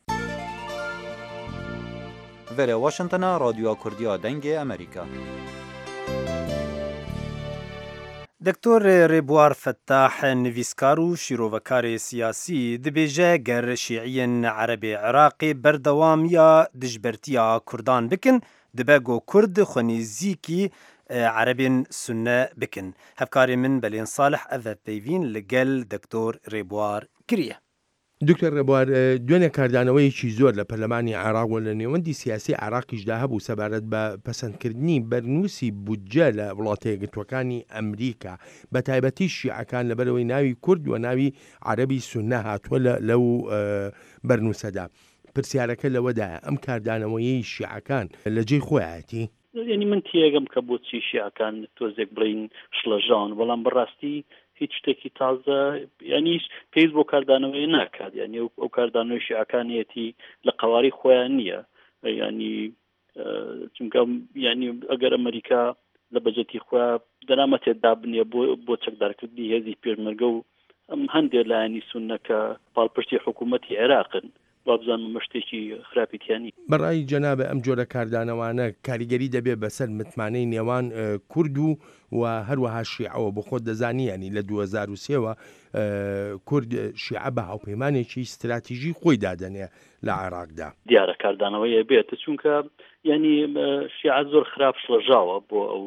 Vere Washington'a Radyoya Kurdiya Dengê Amerîka. دکتۆر ڕێبوار فەتاح نویسکار و شیرۆڤەکارێ سیاسی دەبێژە گەر شیعیên عەرەبێ عێراقê بەردەوام یا dijbertiya Kurdan bikin dibe got Kurd xwenîzîkî عەرەبên Sunne bikin. Hevkarê min Belên Salih ev peyvîn li gel دکتۆر ڕێبوار kiriye. دکتۆر ڕێبوار دوێنێ کاردانەوەیەکی زۆر لە پەرلەمانی عێراق و لە نێوەندی سیاسی عێراقیشدا هەبوو سەبارەت بە پەسەندکردنی بەرنووسی بودجە لە وڵاتە یەکگرتووەکانی ئەمریکا بە تایبەتی شیعەکان لەبەرەوەی ناوی کورد و ناوی عەرەبی سوننە هاتووە لەو بەرنووسەدا. پرسیارەکە لەوەدایە ئەم کاردانەوەیەی شیعەکان لە جێی خۆیەتی؟ یعنی من تێگەم کە بۆچی شیعەکان تۆزێک بڵین شڵەژان، بەڵام بەڕاستی هیچ شتێکی تازە ینی پێویست بۆ کاردانەوەی ناکات، ینی ئەو کاردانەوەی شیعەکانیەتی لە قەواری خۆیان نییە، ینی چونکە ینی ئەگەر ئەمریکا لە بەجەتی خۆیان دەرامەتێدا بنێ بۆ بۆ چەکدارکردنی هێزی پێشمەرگە و ئەم هەندێک لایەنی سوننەکە پاڵپشتی حکوومەتی عێراقن وابزانم مشتێکی خراپیتیانی. بەڕای جەنابە ئەم جۆرە کاردانەوانە کاریگەری دەبێت بەسەر متمانەی نێوان کورد و و هەروەها شیعەوە بۆ خۆت دەزانی ینی لە دوو هەزار و سێەوە کورد شیعە بە هاوپەیمانێکی استراتیژی خۆی دادەنێ لە عێراقدا. دیارە کاردانەوەیە بێت چونکە ینی شیعە زۆر خراپ شڵەژاوە بۆ ئەو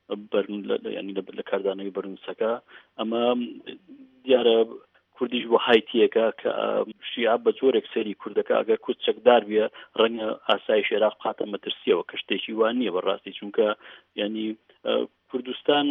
ینی لە کاردانەوەی بەرنووسەکە. ئەمە دیارە کوردیش بۆ هایتیەکە کە شیعە بە جۆرێک سەری کوردەکە ئەگەر کورد چەکدار بێ ڕەنگە ئاسایش عێراق قاتە مەترسیەوە کە شتێکی وان نییە بەڕاستی، چونکە ینی کوردستان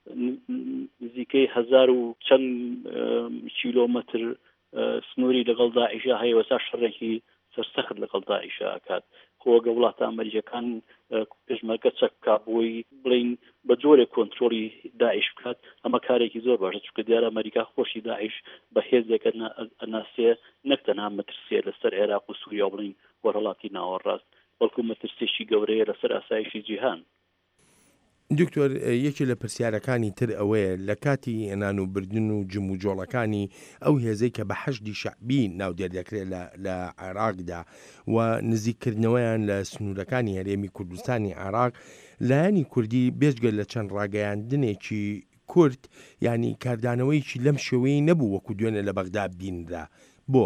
نزیکەی هەزار و چەند کیلۆمەتر سنووری لەگەڵ داعیشە هەیە وەسا شەڕێکی سەرسەخت لەگەڵ داعیشە ئاکات. خۆگە وڵاتە ئەمریکەکان پێشمەرگە چەک بکات بۆی بڵین بە جۆرێک کۆنتترۆلی داعیش بکات. ئەمە کارێکی زۆر باشە چونکە دیارە ئەمریکا خۆشی داعیش بە هێزێکە ئەناسێ نەک تەنها مەترسیە لەسەر عێراق و سووریا بڵین وەرەڵاتی ناوەڕاست، بەڵکو مەترسێکی گەورەیە لەسەر ئاسایشی جیهان. دکتۆر یەکی لە پرسیارەکانی تر ئەوەیە لە کاتی هێنان و بردن و جم و جۆڵەکانی ئەو هێزەی کە بە حەشدی شەعبی ناودێر دەکرێت لە عێراقدا و نزیککردنەوەیان لە سنوورەکانی هەرێمی کوردستانی عێراق لایەنی کوردی بێژگە لە چەند ڕاگەیاندنێکی کورد ینی کاردانەوەیکی لەم شێوەیە نەبوو وەکو دوێنێ لە بەغدا بینرا بۆ؟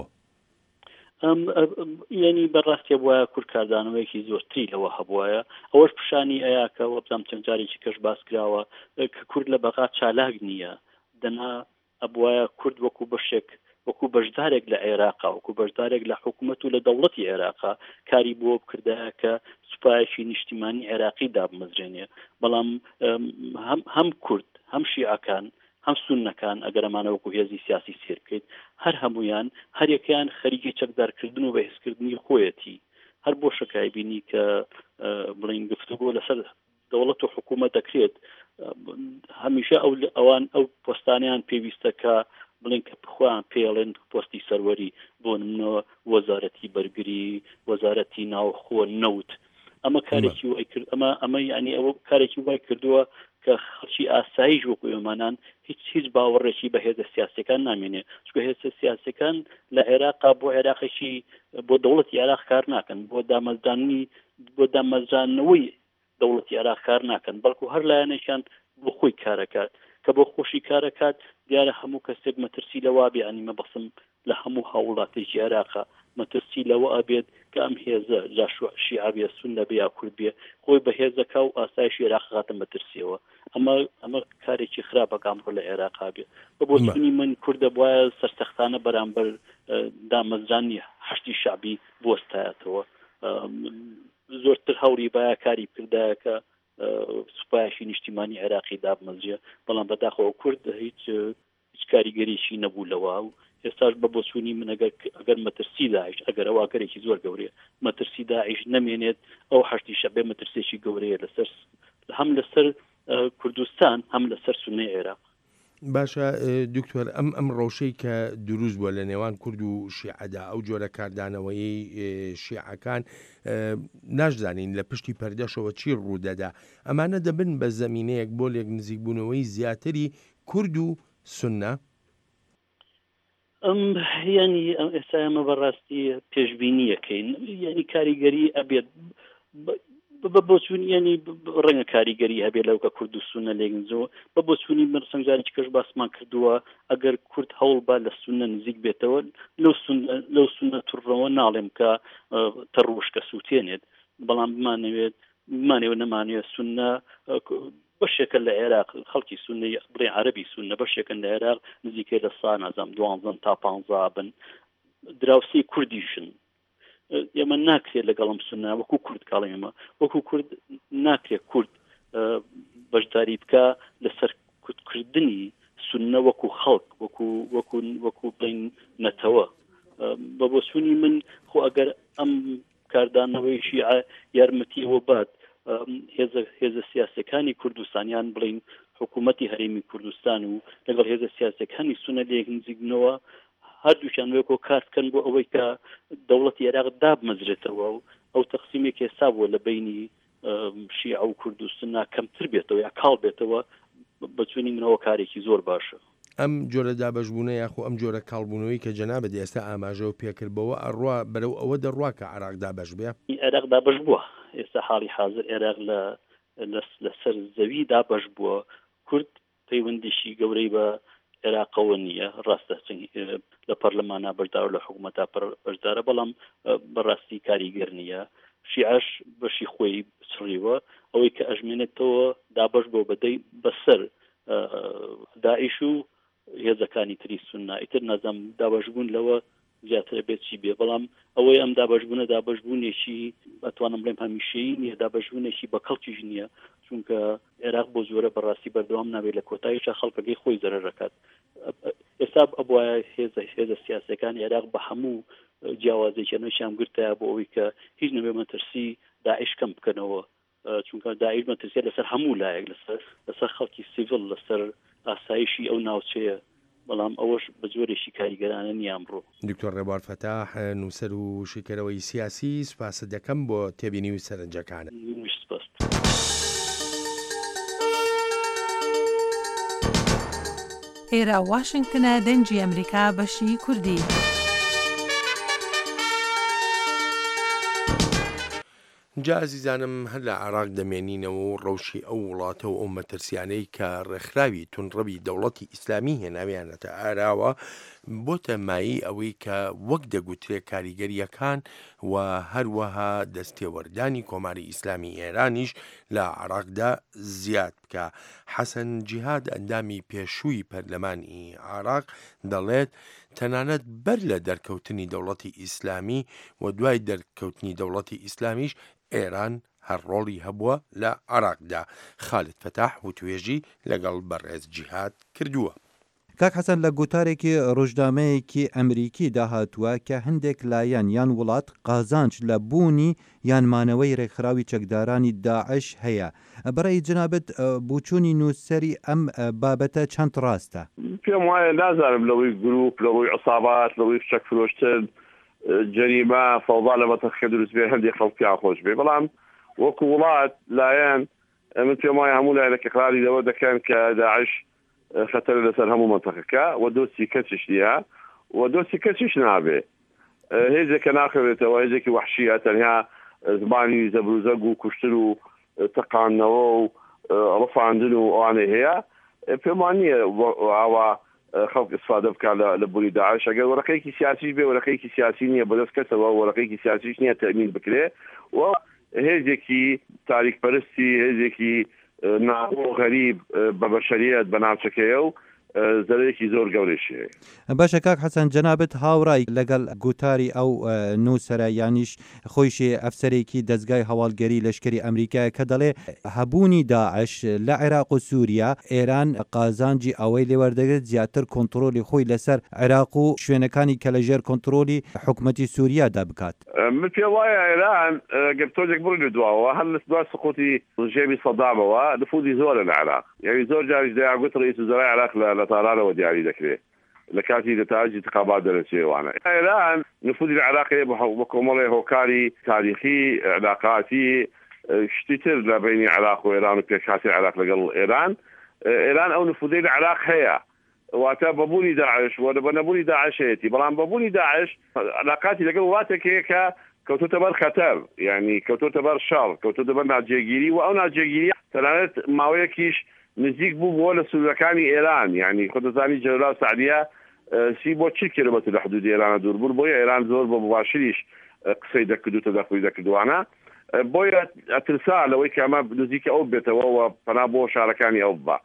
ینی بەڕاستیە بواە کورد کاردانەوەیەکی زۆرتری لەوە هەبواە. ئەوەش پیشانی ئەیاکە وەبزانام چەند جارێکی کەش باس کراوە کە کورد لە بەغا چالاک نییە، دەنا ئەبواە کورد وەکو بەشێک وەکو بەشدارێک لە عێراقا وەکو بەشدارێک لە حکوومەت و لە دەوڵەتی عێراقا کاری بۆ بکردایە کە سوپایەکی نیشتیمانی عێراقی دابمەزرێنێ. بەڵام هەم کورد هەم شیعەکان هەم سوننەکان ئەگەر ئەمانەوەکو هێزی سیاسی سیر بکەیت هەر هەمویان هەریەکەیان خەریکی چەکدارکردن و بەهێزکردنی خۆیەتی. هەر بۆ شەکای بینی کە بڵین گفتوگۆ لەسەر دەوڵەت و حکوومەت دەکرێت هەمیشە ئەو ئەوان ئەو پۆستانیان پێویستە کە بڵین کە بخوایان پێڵێن پۆستی سەروەری بۆ نمونەوە وەزارەتی بەرگری، وەزارەتی ناوخۆ نەوت. ئەمە کارێکی وای کرد ئەمە ئەمە ینی ئەوە کارێکی وای کردووە کە خەڵکی ئاسایش وەکو ئێمانان هیچ هیچ باوەڕێکی بە هێزە سیاسەکان نامێنێ، چونکە هێزە سیاسەکان لە عێراقا بۆ عێراقێکی بۆ دەوڵەتی عێراق کار ناکەن، بۆ دامەزرانی بۆ دامەزرانەوەی دەوڵەتی عێراق کار ناکەن، بەڵکو هەر لایەنێکیان بۆ خۆی کارەکات کە بۆ خۆشی کارەکات. دیارە هەموو کەسێک مەترسی لەوا بێ ئەنی مەبەسم لە هەموو هاوڵاتێکی عێراقا مەترسی لەوە ئەبێت کە ئەم هێزە شیعە بێ سوننە بێ یا کورد بێ خۆی بە هێزەکە و ئاسایشی عێراق هاتە مەترسیەوە. ئەمە ئەمە کارێکی خراپەکان بۆ لە عێراقا بێ. بە بۆ سونی من کوردە بواە سەرسەختانە بەرامبەر دامەزرانی حەشتی شەعبی بوەستایەتەوە. زۆرتر هەوری باە کاری کردایە کە سوپایەکی نیشتیمانی عێراقی دابمەزرێ، بەڵام بەداخەوە کورد هیچ هیچ کاریگەریشی نەبوو لەوە و ئێستاش بە بۆچوونی من ئەگەر مەترسی داعیش ئەگەر ئەواکەرێکی زۆر گەورەیە مەترسی داعیش نەمێنێت ئەو حەشتی شەعبێ مەترسێکی گەورەیە لەسەر هەم لەسەر کوردستان هەم لەسەر سوننەی عێراق. باشە دکتۆر ئەم ئەم ڕەوشەی کە دروست بووە لە نێوان کورد و شیعەدا ئەو جۆرە کاردانەوەی شیعەکان ناشزانین لە پشتی پەردەشەوە چی ڕوودەدا. ئەمانە دەبن بە زەمینەیەک بۆ لێک نزیکبوونەوەی زیاتری کورد و سوننە؟ ئەم ینی ئەم ئێستا ئەمە بەڕاستی پێشبینیەکەین، ینی کاریگەری ئەبێت بە بۆچوونی ینی ڕەنگە کاریگەری هەبێ لەو کە کورد و سونە لێگنجەوە بە بۆچوونی من سنگجارێکی کەش باسمان کردووە ئەگەر کورد هەوڵ با لە سونە نزیک بێتەوە لەو لەو سونە توڕەوە ناڵێم کە تەڕوشکە سووتێنێت بەڵام بمانەوێت بمانەوە نەمانوێت سونە بەشێکە لە عێراق خەڵکی سونەی بڵێ عەرەبی سونە بەشێکن لە عێراق نزیکەی لە سا نازام دوانزە تا پانزە بن دراوسی کوردیشن ئێمە ناکرێت لەگەڵم سونە وەکو کورد کاڵێ ئێمە وەکو کورد ناکرێت کورد بەشداری بکە لەسەر کوردکردنی سونە وەکو خەڵک وەکو وەکو وەکو بڵین نەتەوە بە بۆچوونی من خۆ ئەگەر ئەم کاردانەوەی شیعە یارمەتیەوە بات هێزە هێزە سیاسەکانی کوردستانیان بڵین حکوومەتی هەرێمی کوردستان و لەگەڵ هێزە سیاسەکانی سونە لێک نزیکبنەوە هەردووشان وێکۆ کارکەن بۆ ئەوەی کە دەوڵەتی عێراق دابمەزرێتەوە و ئەو تەقسیمێک هێستا بووە لە بینی شیعە و کوردستان کەمتر بێتەوە یا کاڵ بێتەوە بەچوونی منەوە کارێکی زۆر باشە. ئەم جۆرە دابەشبوونە یاخۆ ئەم جۆرە کاڵبوونەوەی کە جەنابەت ئێستا ئاماژەوە پێکردبەوە ئەڕوا بەرەو ئەوە دەڕوا کە عێراق دابەش بێ عێراق دابەش بووە ئێستا حاڵی حاضر عێراق لە لەسەر زەوی دابەش بووە کورد پەیوەندیشی گەورەی بە عێراقەوە نییە ڕاستە لە پەرلەمانە بەشدار لە حکوومەتا بەشدارە بەڵام بەڕاستی کاریگەر نییە شیعەش بەشی خۆی سڕیوە ئەوەی کە ئەژمێنێتەوە دابەش بۆ بەدەی بەسەر داعش و هێزەکانی تری سونە ئیتر نەزەم دابەشبوون لەوە زیاتر بێت چی بێ بەڵام ئەوەی ئەم دابەشبوونە دابەشبوونێکی ئەتوانم بڵێم هەمیشەیی نییە دابەشبوونێکی بە کەڵکیش نییە چونکە عێراق بۆ زۆرە بەڕاستی بەردەوام نابێت لە کۆتاییشە خەڵکەکەی خۆی زەرەرەکات ئێستا ئەبووە هێزە هێزە سیاسەکانی عێراق بە هەموو جیاوازێکیانەوەیان گرتایە بۆ ئەوەی کە هیچ نەبێ مەترسی داعش کەم بکەنەوە چونکە داعش مەترسیە لەسەر هەموو لایەک لەسەر لەسەر خەڵکی سیڤڵ لەسەر ئاسایشی ئەو ناوچەیە بەڵام ئەوەش بە جۆرێکی کاریگەرانە نیان بڕۆ. دکتۆر ڕێبوار فەتاح نووسەر و شیکەرەوەی سیاسی سوپاسە دەکەم بۆ تێبینی سەرنجەکانە. ئێرە واشنگتنە دەنگی ئەمریکا بەشی کوردی. جا ئازیزانم هەر لە عێراق دەمێنینەوە و ڕەوشی ئەو وڵاتە و ئەو مەترسیانەی کە ڕێکخراوی تونڕەوی دەوڵەتی ئیسلامی هێناویانەتە ئاراوە بۆتە مایی ئەوەی کە وەک دەگوترێت کاریگەریەکان و هەروەها دەستێوەردانی کۆماری ئیسلامی ئێرانیش لە عێراقدا زیاد بکە. حەسەن جیهاد ئەندامی پێشووی پەرلەمانی عێراق دەڵێت تەنانەت بەر لە دەرکەوتنی دەوڵەتی ئیسلامی و دوای دەرکەوتنی دەوڵەتی ئیسلامیش ئێران هەر ڕۆڵی هەبووە لە عێراقدا. خالد فەتاح و توێژی لەگەڵ بەڕێز جیهاد کردووە. کاک حەسەن لە گوتارێکی ڕۆژنامەیەکی ئەمریکی داهاتووە کە هەندێک لایەن یان وڵات قازانج لە بوونی یانمانەوەی ڕێکخراوی چەکدارانی داعش هەیە. بەڕێی جنابەت بووچوونی نووسەری ئەم بابەتە چەند ڕاستە؟ پێم وایە نازانم لەوەی گروپ لەوەی عسابات لەوەی فشەک فرۆشتن جەریمە فەوضا لە مەتەخە دروست بێ هەندێک خەڵکیان خۆش بێ بەڵام وەکو وڵات لایەن من پێم وایە هەموو لایەنە اقراری لەوە دەکەن کە داعش خەتەر لەسەر هەموو منتەقەکە و دۆستی کەسیش نییە و دۆستی کەسیش نابێ هێزێکە ناخەوێتەوە هێزێکی وحشیە تەنها زمانی زەبروزەگ و کوشتن و تەقانەوە و ڕفاندن و ئەوانەی هەیە پێم وانییە ئاوا خەڵک ئستفادە بکات لە بوونی داعش ئەگەر وەرەقەیەکی سیاسی بێ وەرەقەیەکی سیاسی نییە بەدەست کەسەوە وەرەقەیەکی سیاسیش نییە تەمین بکرێ و هێزێکی تاریکپەرستی هێزێکی ناوۆ غەریب بە بەشەریەت بە ناوچەکەیە و زەرێکی زۆر گەورەشێ. باشە کاک حەسەن جەنابەت هاوڕای لەگەڵ گوتاری ئەو نووسەرە یانیش خۆیشێ ئەفسەرێکی دەستگای هەواڵگەری لەشکری ئەمریکای کە دەڵێ هەبوونی داعش لە عێراق و سووریا ئێران قازانجی ئەوەی لێوەردەگرێت زیاتر کۆنتترۆلی خۆی لەسەر عێراق و شوێنەکانی کە لەژێر کۆنتترۆلی حکوومەتی سووریادا بکات. من پێ وایە ئێران گەر تۆجێک بڕی دواوە هەر لە دوای سقوتی ژێمی سەدامەوە نفوذی زۆرە لە عێراق یعنی زۆر جاریش دەیانگوت ڕئیس وزرای عێراق لە تارانەوە دیاری دەکرێت لە کاتی دەتاجی انتخابات دەرەچێوانە. ئێران نفوذی لە عێراقی بە کۆمەڵی هۆکاری تاریخی علاقاتی شتی تر لە بینی عێراق و ئێران و پێشکاتی عێراق لەگەڵ ئێران ئێران ئەو نفوذی لە عێراق هەیە واتە بەبوونی داعش و بە نەبوونی داعش هەیەتی بەڵام بەبوونی داعش علاقاتی لەگەڵ وڵاتێک هەیە کە کەوتوتە بەر خەتەر یعنی کەوتوتە بەر شەڕ کەوتوتە بەر ناجێگیری و ئەو ناجێگیری تەنانەت ماوەیەکیش نزیک بوو بۆ لە سوورەکانی ئێران یعنی خۆدەزانی جەنەرال سعدیە سی بۆ چل کیلۆمەتر لە حدود ئێرانە دوور بوون بۆیە ئێران زۆر بە مباشریش قسەی دەکردوتە دەخۆی دەکردوانە بۆیە ئەترسا لەوەی کە ئەمە نزیکە ئەو بێتەوە و پەنا بۆ شارەکانی ئەو بە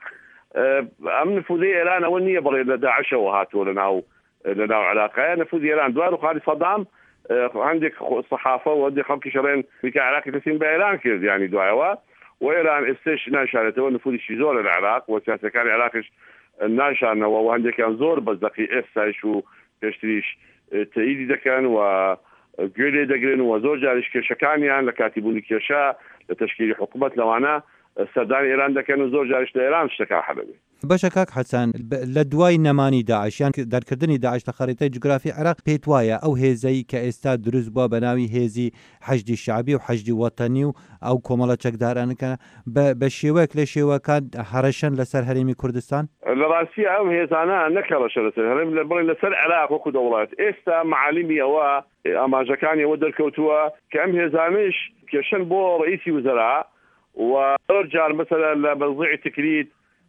ئەم نفوذی ئێران ئەوە نییە بڵێ لە داعشەوە هاتووە لە ناو لە ناو عێراقەیە نفوذی ئێران دوار و خالی سەدام هەندێک سەحافە و هەندێک خەڵکی شەڕێن میکە عێراقی تەسلیم بە ئێران کرد یعنی دوایەوە و ئێران ئێستش ناشارێتەوە نفوذیشی زۆرە لە عێراق و سیاسەکانی عێراقیش ناشانەوە و هەندێکیان زۆر بەزدەقی ئێستایش و پێشتریش تەئیدی دەکەن و گوێ لێ دەگرن و زۆر جاریش کێشەکانیان لە کاتیبوونی کێشە لە تەشکیلی حکوومەت لەوانە سەردانی ئێران دەکەن و زۆر جاریش لە ئێران شتەکە حەلەبێ بەشە کاک حەسەن لە دوای نەمانی داعشیان دەرکردنی داعش لە خەریتەی جوگرافی عێراق پێت وایە ئەو هێزەی کە ئێستا دروست بووە بە ناوی هێزی حەشدی شعبی و حەشدی وەتەنی و ئەو کۆمەڵە چەکدارانەکە بە شێوەیەک لە شێوەکان هەرەشەن لەسەر هەرێمی کوردستان لە ڕاستی ئەو هێزانە نەکەڵەشە لەسەر هەرێم لە بڵێن لەسەر عێراق وەکو دەوڵات ئێستا معالیمی ئەوە ئاماژەکانی ئەوە دەرکەوتووە کە ئەم هێزانش کێشن بۆ ڕئیسی وزەرا و زۆر جار مثلا لە مەوزوعی تکرید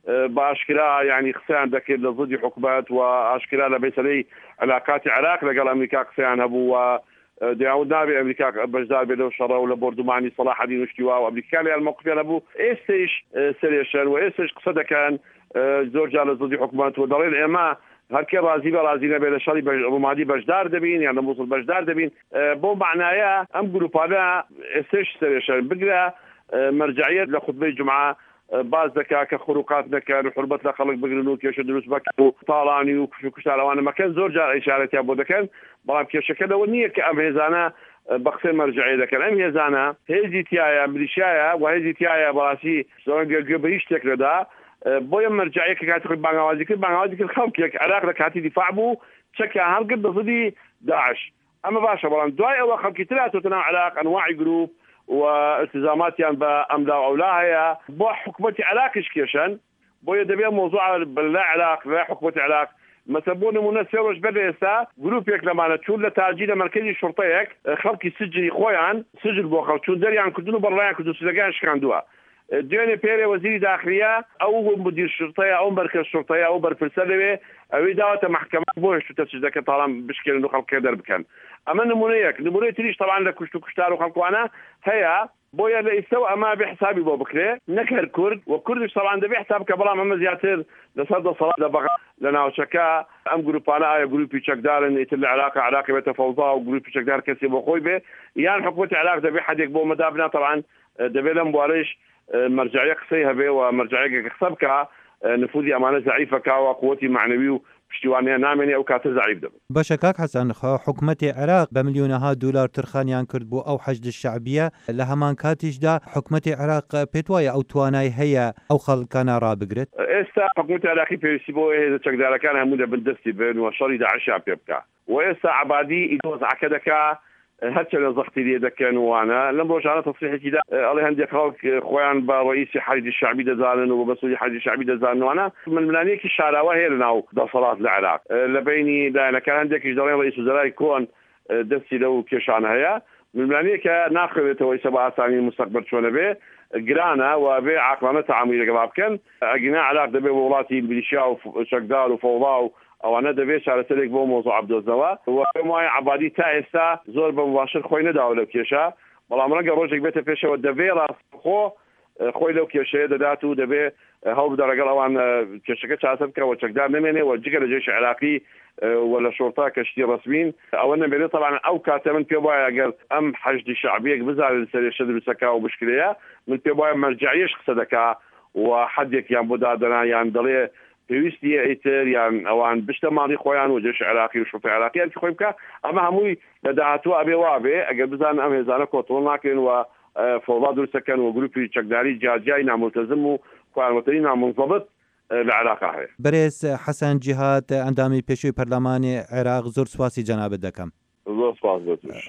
باشکرا یعنی قسەیان دەکرد لە ضدی حکومەت و ئاشکرا لە بەسەرەی علاقاتی عێراق لەگەڵ ئەمریکا قسەیان هەبوو و دیاود نابێ ئەمریکا بەشدار بێت لەو شەڕە و لە بردومانی سەلاح الدین وشتیوا و ئەمریکایان موقفیان هەبوو ئێستش سەرێشن و ئێستش قسە دەکەن زۆر جار لە ضدی حکومەت و دەڵێن ئێمە هەرکێ ڕازی بە ڕازی نەبێ لە شەڕی ڕۆمادی بەشدار دەبین یان لە مووسڵ بەشدار دەبین بۆ معنایە ئەم گروپانە ئێستش سەرێشن بگرە مرجعیت لە خوتبەی جمعە باز دەکا کە خروقات نەکەن و حرمەت لە خەڵک بگرن و کێشە دروست بکەن و تاڵانی و کوش و کوشتارەوانە مەکەن زۆر جار ئیشارەتیان بۆ دەکەن بەڵام کێشەکە لەوە نییە کە ئەم هێزانە بە قسەی مەرجعی دەکەن ئەم هێزانە هێزی تایە ملیشایە و هێزی تایە بەڕاستی گوێ بە هیچ شتێک لەدا بۆیە مەرجعی کە کاتی خۆی بانگاوازی کرد بانگاوازی کرد خەڵکێک عێراق لە کاتی دیفاع بوو چەکیان هەڵگرت بە ضدی داعش ئەمە باشە بەڵام دوای ئەوە خەڵکی تر هاتووەتە ناو عێراق ئەنواعی گروپ والتزاماتیان بە ئەملا ئەولا هەیە بۆ حکوومەتی عێراقیش کێشن بۆیە دەبێت مۆزوع لە عێراق لە حکوومەتی عێراق مثلا بۆ نمونە سێ ڕۆژ بەر ئێستا گروپێک لەمانە چوون لە تاجی لە مەرکەزی شوڕتەیەک خەڵکی سجلی خۆیان سجل بۆ خەڵک چوون دەریان کردن و بەڕایان کرد و سودەکان شکاندووە دوێنێ پێرێ وەزیری داخلیە ئەو مدیر شوڕتەیە ئەو مەرکەز شوڕتەیە ئەو بەرپرسە لەوێ ئەوەی داوەتە محکەمە بۆ هێشتە سجدەکە تاڵام بشکێنن و خەڵکێ دەربکەن ئەمە نمونەیەک نمونەی تریش تەوان لە کوشت و کوشتار و خەڵکوانە هەیە بۆیە لە ئێستەوە ئەمە بێ حسابی بۆ بکرێ نەکرد کورد و کوردش تەوان دەبێ حساب کە بەڵام ئەمە زیاتر لەسەر دەسەڵات دەبەغا لە ناوچەکە ئەم گروپانە ئایا گروپی چەکدارن ئیتر لە عێراق عێراقی بێتە فەوزا و گروپی چەکدار کەسی بۆ خۆی بێ یان حکوومەتی عێراق دەبێ حدێک بۆ مەدابنا تەوان دەبێت لەم بوارەش مرجعیە قسەی هەبێ و مرجعیەکە قسە بکە نفوذی ئەمانە زعیفەکەوە قووەتی معنەوی و پشتیوانیان نامێنێ ئەو کاتە زعیف دەبێت بەشە کاک حەسەن حکوومەتی عێراق بە ملیۆنەها دولار ترخانیان کرد بۆ ئەو حەشد شەعبیە لە هەمان کاتیشدا حکوومەتی عێراق پێت وایە ئەو توانای هەیە ئەو خەڵکانە ڕابگرێت ئێستا حکوومەتی عێراقی پێویستی بۆ هێزە چەکدارەکان هەموو دەبن دەستی بن و شەڕی داعشیان پێ بکە و ئێستا عەبادی ئیدۆزعەکە دەکا هەرچە لە زەختی لێ دەکەن وانە لەم ڕۆژانە تەصریحێکیدا ئەڵێ هەندێک خەڵک خۆیان بە ڕئیسی حەشدی شەعبی دەزانن و بە مەسئولی حەشدی شەعبی دەزاننەوەوانە ململانەیەکی شاراوە هەیە لەناو دەسەڵات لە عێراق لە بینی دایانەکان هەندێکیش دەڵێن ڕئیس وزەرای کۆن دەستی لەو کێشانە هەیە ململانەیەکە ناخوێتەوە ئێستا بە ئاسانی مستەقبەل چۆنە بێ گرانە و بێ عاقلانە تەعاملی لەگەڵا بکەن ئەگینا عێراق دەبێ بە وڵاتی میلیشیا و چەکدار و فەوضا و ئەوانە دەبێت چارەسەرێک بۆ مۆزوع بدۆزنەوە و پێم وایە عەبادی تا ئێستا زۆر بە مباشر خۆی نەداوە لەو کێشە بەڵام ڕەنگە ڕۆژێک بێتە پێشەوە دەبێ ڕاستەخۆ خۆی لەو کێشەیە دەدات و دەبێ هەوڵ بدە لەگەڵ ئەوان کێشەکە چاسە بکەوە چەکدار نەمێنێ و جگە لە جێش عێراقی و لە شۆرتا کەشتی ڕەسمین ئەوە نەبێت طبعا ئەو کاتە من پێ وایە ئەگەر ئەم حەشدی شەعبیەک بزانێت سەرێشە دروستەکە و بشکلەیە من پێ وایە مەرجعیەش قسە دەکا و حەدێکیان بۆ دادەنا یان دەڵێ پێویستیە ئیتر یان ئەوان بشتە ماڵی خۆیان و جێش عێراقی و شوفی عێراقیان خۆی بکە ئەمە هەمووی لە داهاتوو ئەبێ وابێ ئەگەر بزانن ئەم هێزانە کۆنتڕۆڵ ناکەن و فەوضا دروستەکەن و گروپی چەکداری جیاجیای ناملتەزم و کوارمەتەری نامنزەبت لە عێراقا هەیە. بەرێز حەسەن جیهاد ئەندامی پێشووی پەرلەمانی عێراق زۆر سواسی جەنابەت دەکەم. زۆر سواس دەتوش.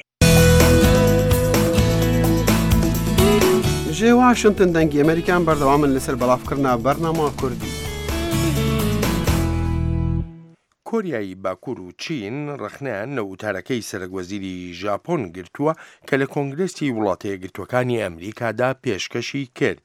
ژێ واشنتن دەنگی ئەمریکان بەردەوامن لەسەر بەڵافکردنا بەرنامە کوردی. کۆریایی باکوور و چین ڕخنیان لە وتارەکەی سەرۆکوەزیری ژاپۆن گرتووە کە لە کۆنگرێسی وڵاتە یەکگرتووەکانی ئەمریکادا پێشکەشی کرد.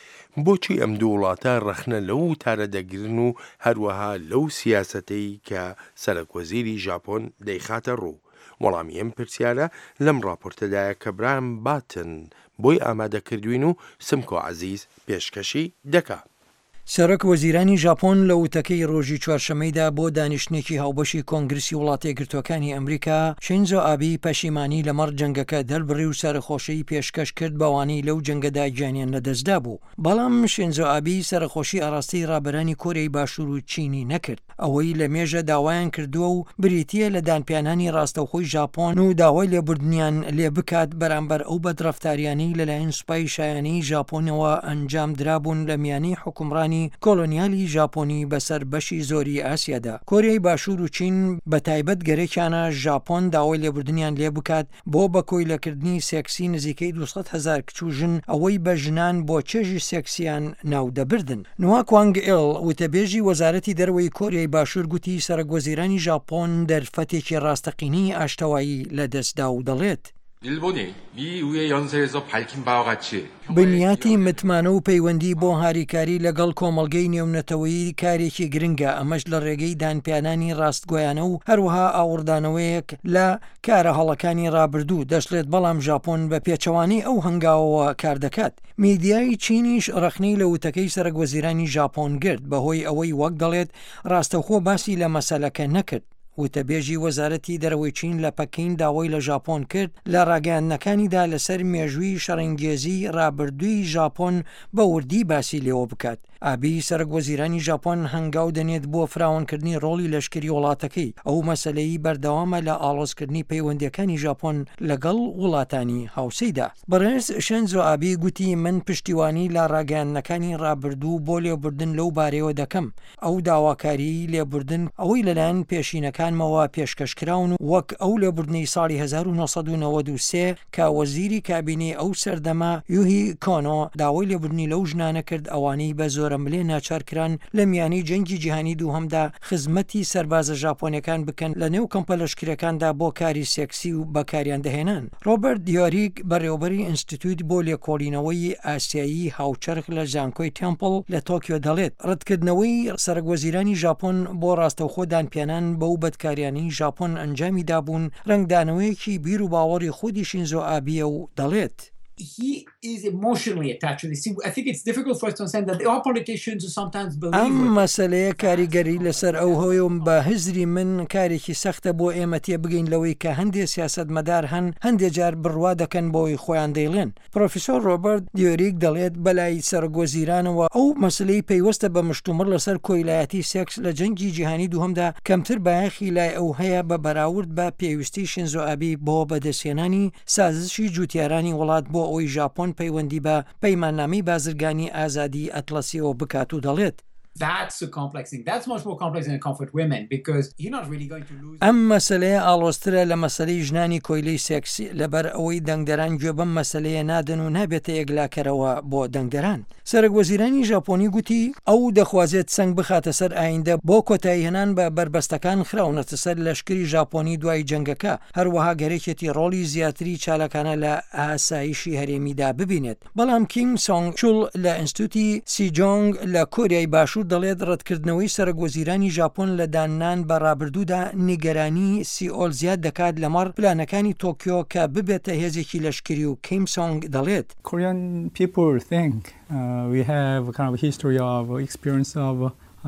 بۆچی ئەم دوو وڵاتە ڕخنە لەو وتارە دەگرن و هەروەها لەو سیاسەتەی کە سەرۆکوەزیری ژاپۆن دەیخاتە ڕوو؟ وەڵامی ئەم پرسیارە لەم راپۆرتەدایە کە برایان باتن بۆی ئامادەکردوین و سمکۆ عەزیز پێشکەشی دەکات. سەرۆک وەزیرانی ژاپۆن لە وتەکەی ڕۆژی چوارشەمەیدا بۆ دانیشتێکی هاوبەشی کۆنگرسی وڵاتە یەکگرتووەکانی ئەمریکا شینزۆ ئابی پەشیمانی لەمەڕ جەنگەکە دەربڕی و سەرخۆشی پێشکەش کرد بەوانەی لەو جەنگەدا گیانیان لەدەستدا بوو. بەڵام شینزۆ ئابی سەرخۆشی ئاراستەی ڕابەرانی کۆریای باشوور و چینی نەکرد. ئەوەی لە مێژە داوایان کردووە و بریتیە لە دانپیانانی ڕاستەوخۆی ژاپۆن و داوای لێبوردنیان لێ بکات بەرامبەر ئەو بەدرەفتاریانەی لەلایەن سوپای شایانی ژاپۆنەوە ئەنجام درابوون لە میانەی حکومڕانی کۆلۆنیالی ژاپۆنی بەسەر بەشی زۆری ئاسیادا. کۆریای باشوور و چین بە تایبەت گەرەکیانە ژاپۆن داوای لێبوردنیان لێ بکات بۆ بەکۆی لەکردنی سێکسی نزیکەی دووسەد هەزار کچ و ژن ئەوەی بە ژنان بۆ چێژی سێکسیان ناودەبردن. نوا کوانگ ئێڵ وتەبێژی وەزارەتی دەرەوەی کۆریای باشوور گوتی سەرۆکوەزیرانی ژاپۆن دەرفەتێکی ڕاستەقینی ئاشتەوایی لەدەستدا و دەڵێت 일본이 미 의회 연설에서 밝힌 바와 같이 بنیاتی متمانە و پەیوەندی بۆ هاریکاری لەگەڵ کۆمەڵگەی نێونەتەوەیی کارێکی گرنگە ئەمەش لە ڕێگەی دانپیانانی ڕاستگۆیانە و هەروەها ئاوردانەوەیەک لە کارە هەڵەکانی ڕابردوو دەشڵێت بەڵام ژاپۆن بە پێچەوانی ئەو هەنگاوەوە کار دەکات. میدیای چینیش ڕخنەی لە وتەکەی سەرۆکوەزیرانی ژاپۆن گرت بەهۆی ئەوەی وەک دەڵێت ڕاستەوخۆ باسی لە مەسەلەکە نەکرد. وتەبێژی وەزارەتی دەرەوەی چین لە پەکین داوای لە ژاپۆن کرد لە ڕاگەیاندنەکانیدا لەسەر مێژووی شەڕەنگێزی ڕابردووی ژاپۆن بە وردی باسی لێوە بکات. ئابی سەرۆکوەزیرانی ژاپۆن هەنگاو دەنێت بۆ فراوانکردنی ڕۆڵی لەشکری وڵاتەکەی ئەو مەسەلەی بەردەوامە لە ئاڵۆزکردنی پەیوەندیەکانی ژاپۆن لەگەڵ وڵاتانی هاوسەیدا. بەڕێز شینزۆ ئابی گوتی من پشتیوانی لە ڕاگەیاندنەکانی ڕابردوو بۆ لێبوردن لەو بارەوە دەکەم. ئەو داواکاری لێبوردن ئەوەی لەلایەن پێشینەکانمەوە پێشکەشکراون و وەک ئەو لێبوردنی ساڵی هەزار و نۆسەد و نەوەد و سێ کە وەزیری کابینەی ئەو سەردەما یوهی کۆنۆ داوای لێبوردنی لەو ژنانە کرد ئەوانەی بە زۆرە ملێ ناچارکران لە میانی جەنگی جیهانی دووهەمدا خزمەتی سەربازە ژاپۆنیەکان بکەن لە نێو کەمپە لەشکرەکاندا بۆ کاری سێکسی و بەکاریان دەهێنان. ڕۆبەرت دیۆریک بەڕێوەبەری ئینستیتوت بۆ لێکۆڵینەوەی ئاسیایی هاوچەرخ لە زانکۆی تێمپڵ لە تۆکیۆ دەڵێت ڕەتکردنەوەی سەرۆکوەزیرانی ژاپۆن بۆ ڕاستەوخۆ دانپیانان بەو بەدکاریانی ژاپۆن ئەنجامی دابوون ڕنگدانەوەیەکی بیر و باوەڕی خودی شینزۆ ئابیە و دەڵێت he is emotionally attached to this. I think it's difficult for us to understand that our politicians sometimes believe. ئەم مەسەلەیە کاریگەری لەسەر ئەو هۆیەم بە هزری من کارێکی سەختە بۆ ئێمە تێ بگەین لەوەی کە هەندێک سیاسەتمەدار هەن هەندێک جار بڕوا دەکەن بۆی خۆیان دەیڵێن. پرۆفیسۆر ڕۆبەرت دیۆریک دەڵێت بەلای سەرۆکوەزیرانەوە ئەو مەسلەی پەیوەستە بە مشتومڕ لەسەر کۆیلایەتی سێکس لە جەنگی جیهانی دووهەمدا کەمتر بایەخی لای ئەو هەیە بە بەراورد بە پێویستی شینزۆ ئابی بۆ بەدەستهێنانی سازشی جوتیارانی وڵات بۆ ئەوەی ژاپۆن پەیوەندی بە پەیماننامەی بازرگانی ئازادی ئەتلەسیەوە بکات و دەڵێت That's a complex thing. That's much more complex than a conflict women because you're not really going to lose. ئەم مەسەلەیە ئاڵۆسترە لە مەسەلەی ژنانی کۆیلەی سێکسی لەبەر ئەوەی دەنگدەران گوێ بەم مەسەلەیە نادەن و نابێتە یەکلاکەرەوە بۆ دەنگدەران. سەرۆکوەزیرانی ژاپۆنی گوتی ئەو دەخوازێت سنگ بخاتە سەر ئایندە بۆ کۆتایی هێنان بە بربەستەکان خراونەتە سەر لەشکری ژاپۆنی دوای جەنگەکە هەروەها گەرەکێتی ڕۆڵی زیاتری چالەکانە لە ئاسایشی هەرێمیدا ببینێت. بەڵام کینگ سۆنگ چول لە ئینستیتوتی سیجۆنگ لە کۆریای باشوور دەڵێت ڕەتکردنەوەی سەرۆکوەزیرانی ژاپۆن لە دانان بە ڕابردوودا نیگەرانی سیئۆل زیاد دەکات لەمەڕ پلانەکانی تۆکیۆ کە ببێتە هێزێکی لەشکری و کیم سۆنگ دەڵێت Korean people think uh, we have kind of history of experience of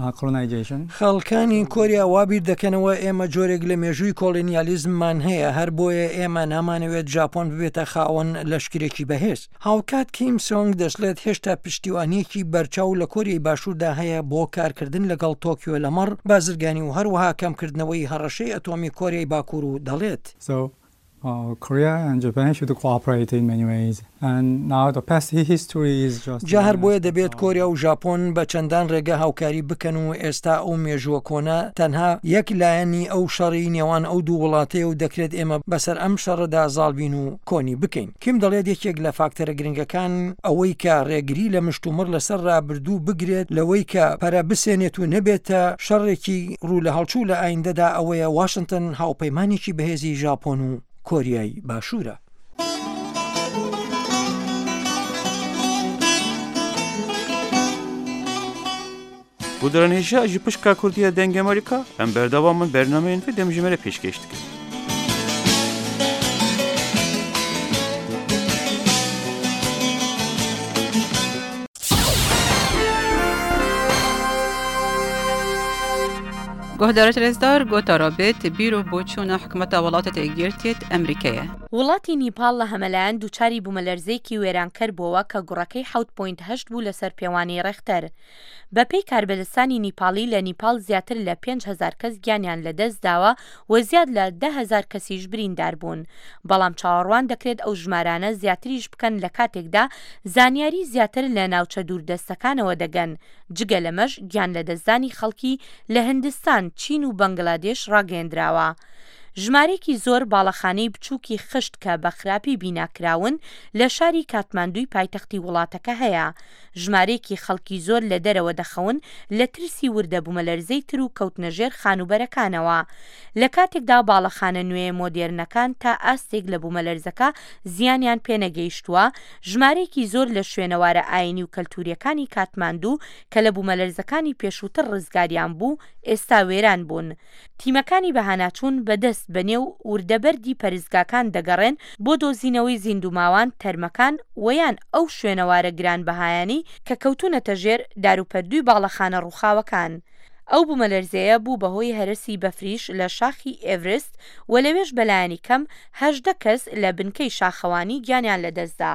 خەڵکانی کۆریا وابیر دەکەنەوە ئێمە جۆرێک لە مێژووی کۆلۆنیالیزممان هەیە هەر بۆیە ئێمە نامانەوێت ژاپۆن ببێتە خاوەن لەشکرێکی بەهێز. هاوکات کیم سۆنگ دەشڵێت هێشتا پشتیوانیەکی بەرچاو لە کۆریای باشووردا هەیە بۆ کارکردن لەگەڵ تۆکیۆ لەمەڕ بازرگانی و هەروەها کەمکردنەوەی هەڕەشەی ئەتۆمی کۆریای باکوور و دەڵێت. So uh, Korea and Japan should cooperate in many ways. And now the past history is just... جا هەر بۆیە دەبێت کۆریا و ژاپۆن بە چەندان ڕێگە هاوکاری بکەن و ئێستا ئەو مێژووە کۆنا تەنها یەک لایەنی ئەو شەڕی نێوان ئەو دوو وڵاتەیە و دەکرێت ئێمە بەسەر ئەم شەڕەدا زاڵبین و کۆنی بکەین. کیم دەڵێت یەکێک لە فاکتەرە گرنگەکان ئەوەی کە ڕێگری لە مشتومڕ لەسەر ڕابردوو بگرێت لەوەی کە پەرە بسێنێت و نەبێتە شەڕێکی ڕوو لە هەڵچوو لە ئایندەدا ئەوەیە واشنگتن هاوپەیمانێکی بەهێزی ژاپۆن و کۆریای باشوورە. Bu dönemde ji pişka Kurdiya denge Amerika em berdavamın bernameyên ve demjimere pêşkêş dikin. گهدارت رزدار گوتارابت بیرو بوچون حکومت ولاتت ئەگرتێت ئەمریکایە. وڵاتی نیپال لە هەمەلایەن دووچاری بوومەلەرزەیەکی وێرانکەر بووە کە گوڕەکەی حەوت پۆینت هەشت بوو لەسەر پێوانی ڕێختەر. بەپێی کاربەدەستانی نیپاڵی لە نیپال زیاتر لە پێنج هەزار کەس گیانیان لەدەست داوە و زیاد لە ده هەزار کەسیش بریندار بوون. بەڵام چاوەڕوان دەکرێت ئەو ژمارانە زیاتریش بکەن لە کاتێکدا زانیاری زیاتر لە ناوچە دووردەستەکانەوە دەگەن. جگە لەمەش گیان لەدەستدانی خەڵکی لە هندستان، چین و بەنگلادێش ڕاگەیەندراوە. ژمارێکی زۆر باڵەخانەی بچووکی خشت کە بە خراپی بیناکراون لە شاری کاتماندوی پایتەختی وڵاتەکە هەیە. ژمارێکی خەڵکی زۆر لە دەرەوە دەخەون لە ترسی وردە بوومەلەرزەی تر و کەوتنەژێر خانوبەرەکانەوە. لە کاتێکدا باڵەخانە نوێ مۆدێرنەکان تا ئاستێک لە بوومەلەرزەکە زیانیان پێنەگەیشتووە، ژمارێکی زۆر لە شوێنەوارە ئاینی و کەلتوریەکانی کاتماندوو کە لە بوومەلەرزەکانی پێشووتر ڕزگاریان بوو ئێستا وێران بوون. تیمەکانی بەهاناچوون بەدەست بەنێو وردەبەردی پەرزگاکان دەگەڕێن بۆ دۆزینەوەی زیندوماوان، تەرمەکان ویان ئەو شوێنەوارە گرانبەهایانی کە کەوتونەتە ژێر داروپەردووی باڵەخانە ڕووخاوەکان. ئەو بوومەلەرزەیە بوو بەهۆی هەرسی بەفریش لە شاخی ئێڤرست و لەوێش بەلایانی کەم هەژدە کەس لە بنکەی شاخەوانی گیانیان لەدەستدا.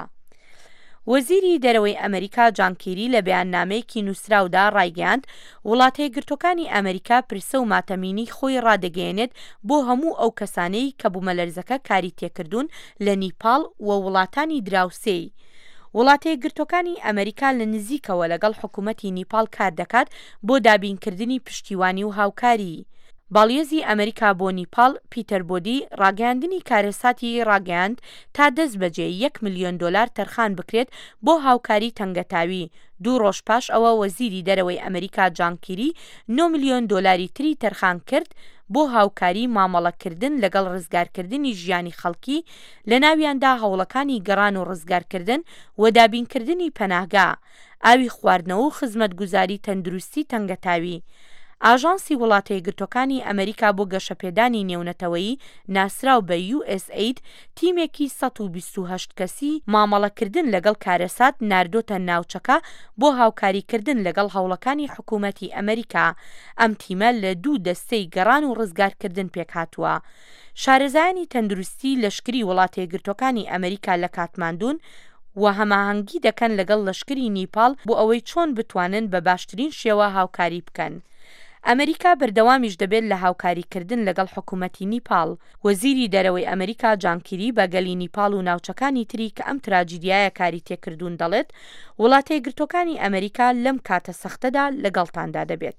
وەزیری دەرەوەی ئەمریکا جان کیری لە بەیاننامەیەکی نووسراودا ڕایگەیاند وڵاتە یەکگرتووەکانی ئەمریکا پرسە و ماتەمینی خۆی ڕادەگەیەنێت بۆ هەموو ئەو کەسانەی کە بوومەلەرزەکە کاری تێکردوون لە نیپاڵ و وڵاتانی دراوسێی. وڵاتە یەکگرتووەکانی ئەمریکا لە نزیکەوە لەگەڵ حکوومەتی نیپاڵ کار دەکات بۆ دابینکردنی پشتیوانی و هاوکاری. باڵیێزی ئەمریکا بۆ نیپاڵ پیتەر بۆدی ڕاگەیاندنی کارەساتی ڕاگەیاند تا دەست بەجێ یەک ملیۆن دۆلار تەرخان بکرێت بۆ هاوکاری تەنگەتاوی. دوو ڕۆژ پاش ئەوە وەزیری دەرەوەی ئەمریکا جان کیری نۆ ملیۆن دۆلاری تری تەرخان کرد بۆ هاوکاری مامەڵەکردن لەگەڵ ڕزگارکردنی ژیانی خەڵکی، لە ناویاندا هەوڵەکانی گەڕان و ڕزگارکردن و دابینکردنی پەناهگا، ئاوی خواردنەوە و خزمەتگوزاری تەندروستی تەنگەتاوی. ئاژانسی وڵاتە یەکگرتووەکانی ئەمریکا بۆ گەشەپێدانی نێونەتەوەیی ناسراو بە یو ئێس ئەید تیمێکی سەد و بیست و هەشت کەسی مامەڵەکردن لەگەڵ کارەسات ناردۆتە ناوچەکە بۆ هاوکاریکردن لەگەڵ هەوڵەکانی حکوومەتی ئەمریکا. ئەم تیمە لە دوو دەستەی گەڕان و ڕزگارکردن پێکهاتووە. شارەزایانی تەندروستی لەشکری وڵاتە یەکگرتووەکانی ئەمریکا لە کاتماندوون و هەماهەنگی دەکەن لەگەڵ لەشکری نیپاڵ بۆ ئەوەی چۆن بتوانن بە باشترین شێوە هاوکاری بکەن. ئەمریکا بەردەوامیش دەبێت لە هاوکاریکردن لەگەڵ حکوومەتی نیپاڵ. وەزیری دەرەوەی ئەمریکا جان کیری بە گەلی نیپاڵ و ناوچەکانی تری کە ئەم تراجیدیایە کاری تێکردوون دەڵێت وڵاتە یەکگرتووەکانی ئەمریکا لەم کاتە سەختەدا لەگەڵتاندا دەبێت.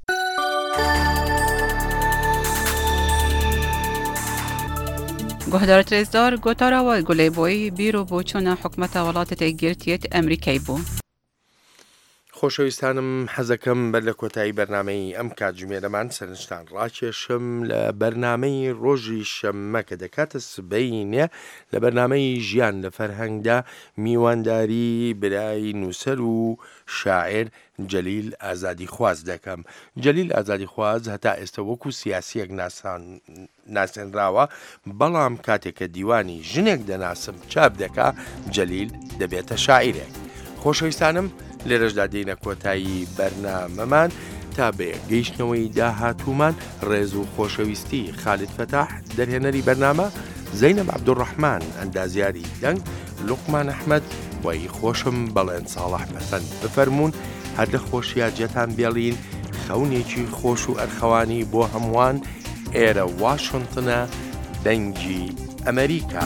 گهدارت رزدار گوتاراوە گولەیبۆی بیرۆ بۆچوونە حکومەتە وڵاتە ئەگرتێت ئەمریکای بوو. خۆشەویستانم حەزەکەم بەر لە کۆتایی بەرنامەی ئەم کاتژمێرەمان سەرنجتان ڕاکێشم لە بەرنامەی ڕۆژی شەممە کە دەکاتە سبەینێ لە بەرنامەی ژیان لە فەرهەنگدا میوانداری برای نووسەر و شاعر جەلیل ئازادی خواز دەکەم. جەلیل ئازادی خواز هەتا ئێستا وەکو سیاسیەک ناسێنراوە، بەڵام کاتێک کە دیوانی ژنێک دەناسم چاپ دەکا جەلیل دەبێتە شاعیرێک. خۆشەویستانم لێرەشدا دێنە کۆتایی بەرنامەمان تا بێ گەیشتنەوەی داهاتوومان ڕێز و خۆشەویستی خالید فەتاح دەرهێنەری بەرنامە، زەینەب عەبدوڕەحمان ئەندازیاری دەنگ، لوقمان ئەحمەد وەی خۆشم بەڵێن ساڵح پەسەند بفەرمونون. هەر لە خۆشیە جێتان بێڵین خەونێکی خۆش و ئەرخەوانی بۆ هەمووان. ئێرە واشنگتنە دەنگی ئەمریکا.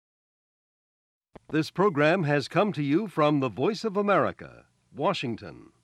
This program has come to you from the Voice of America, Washington.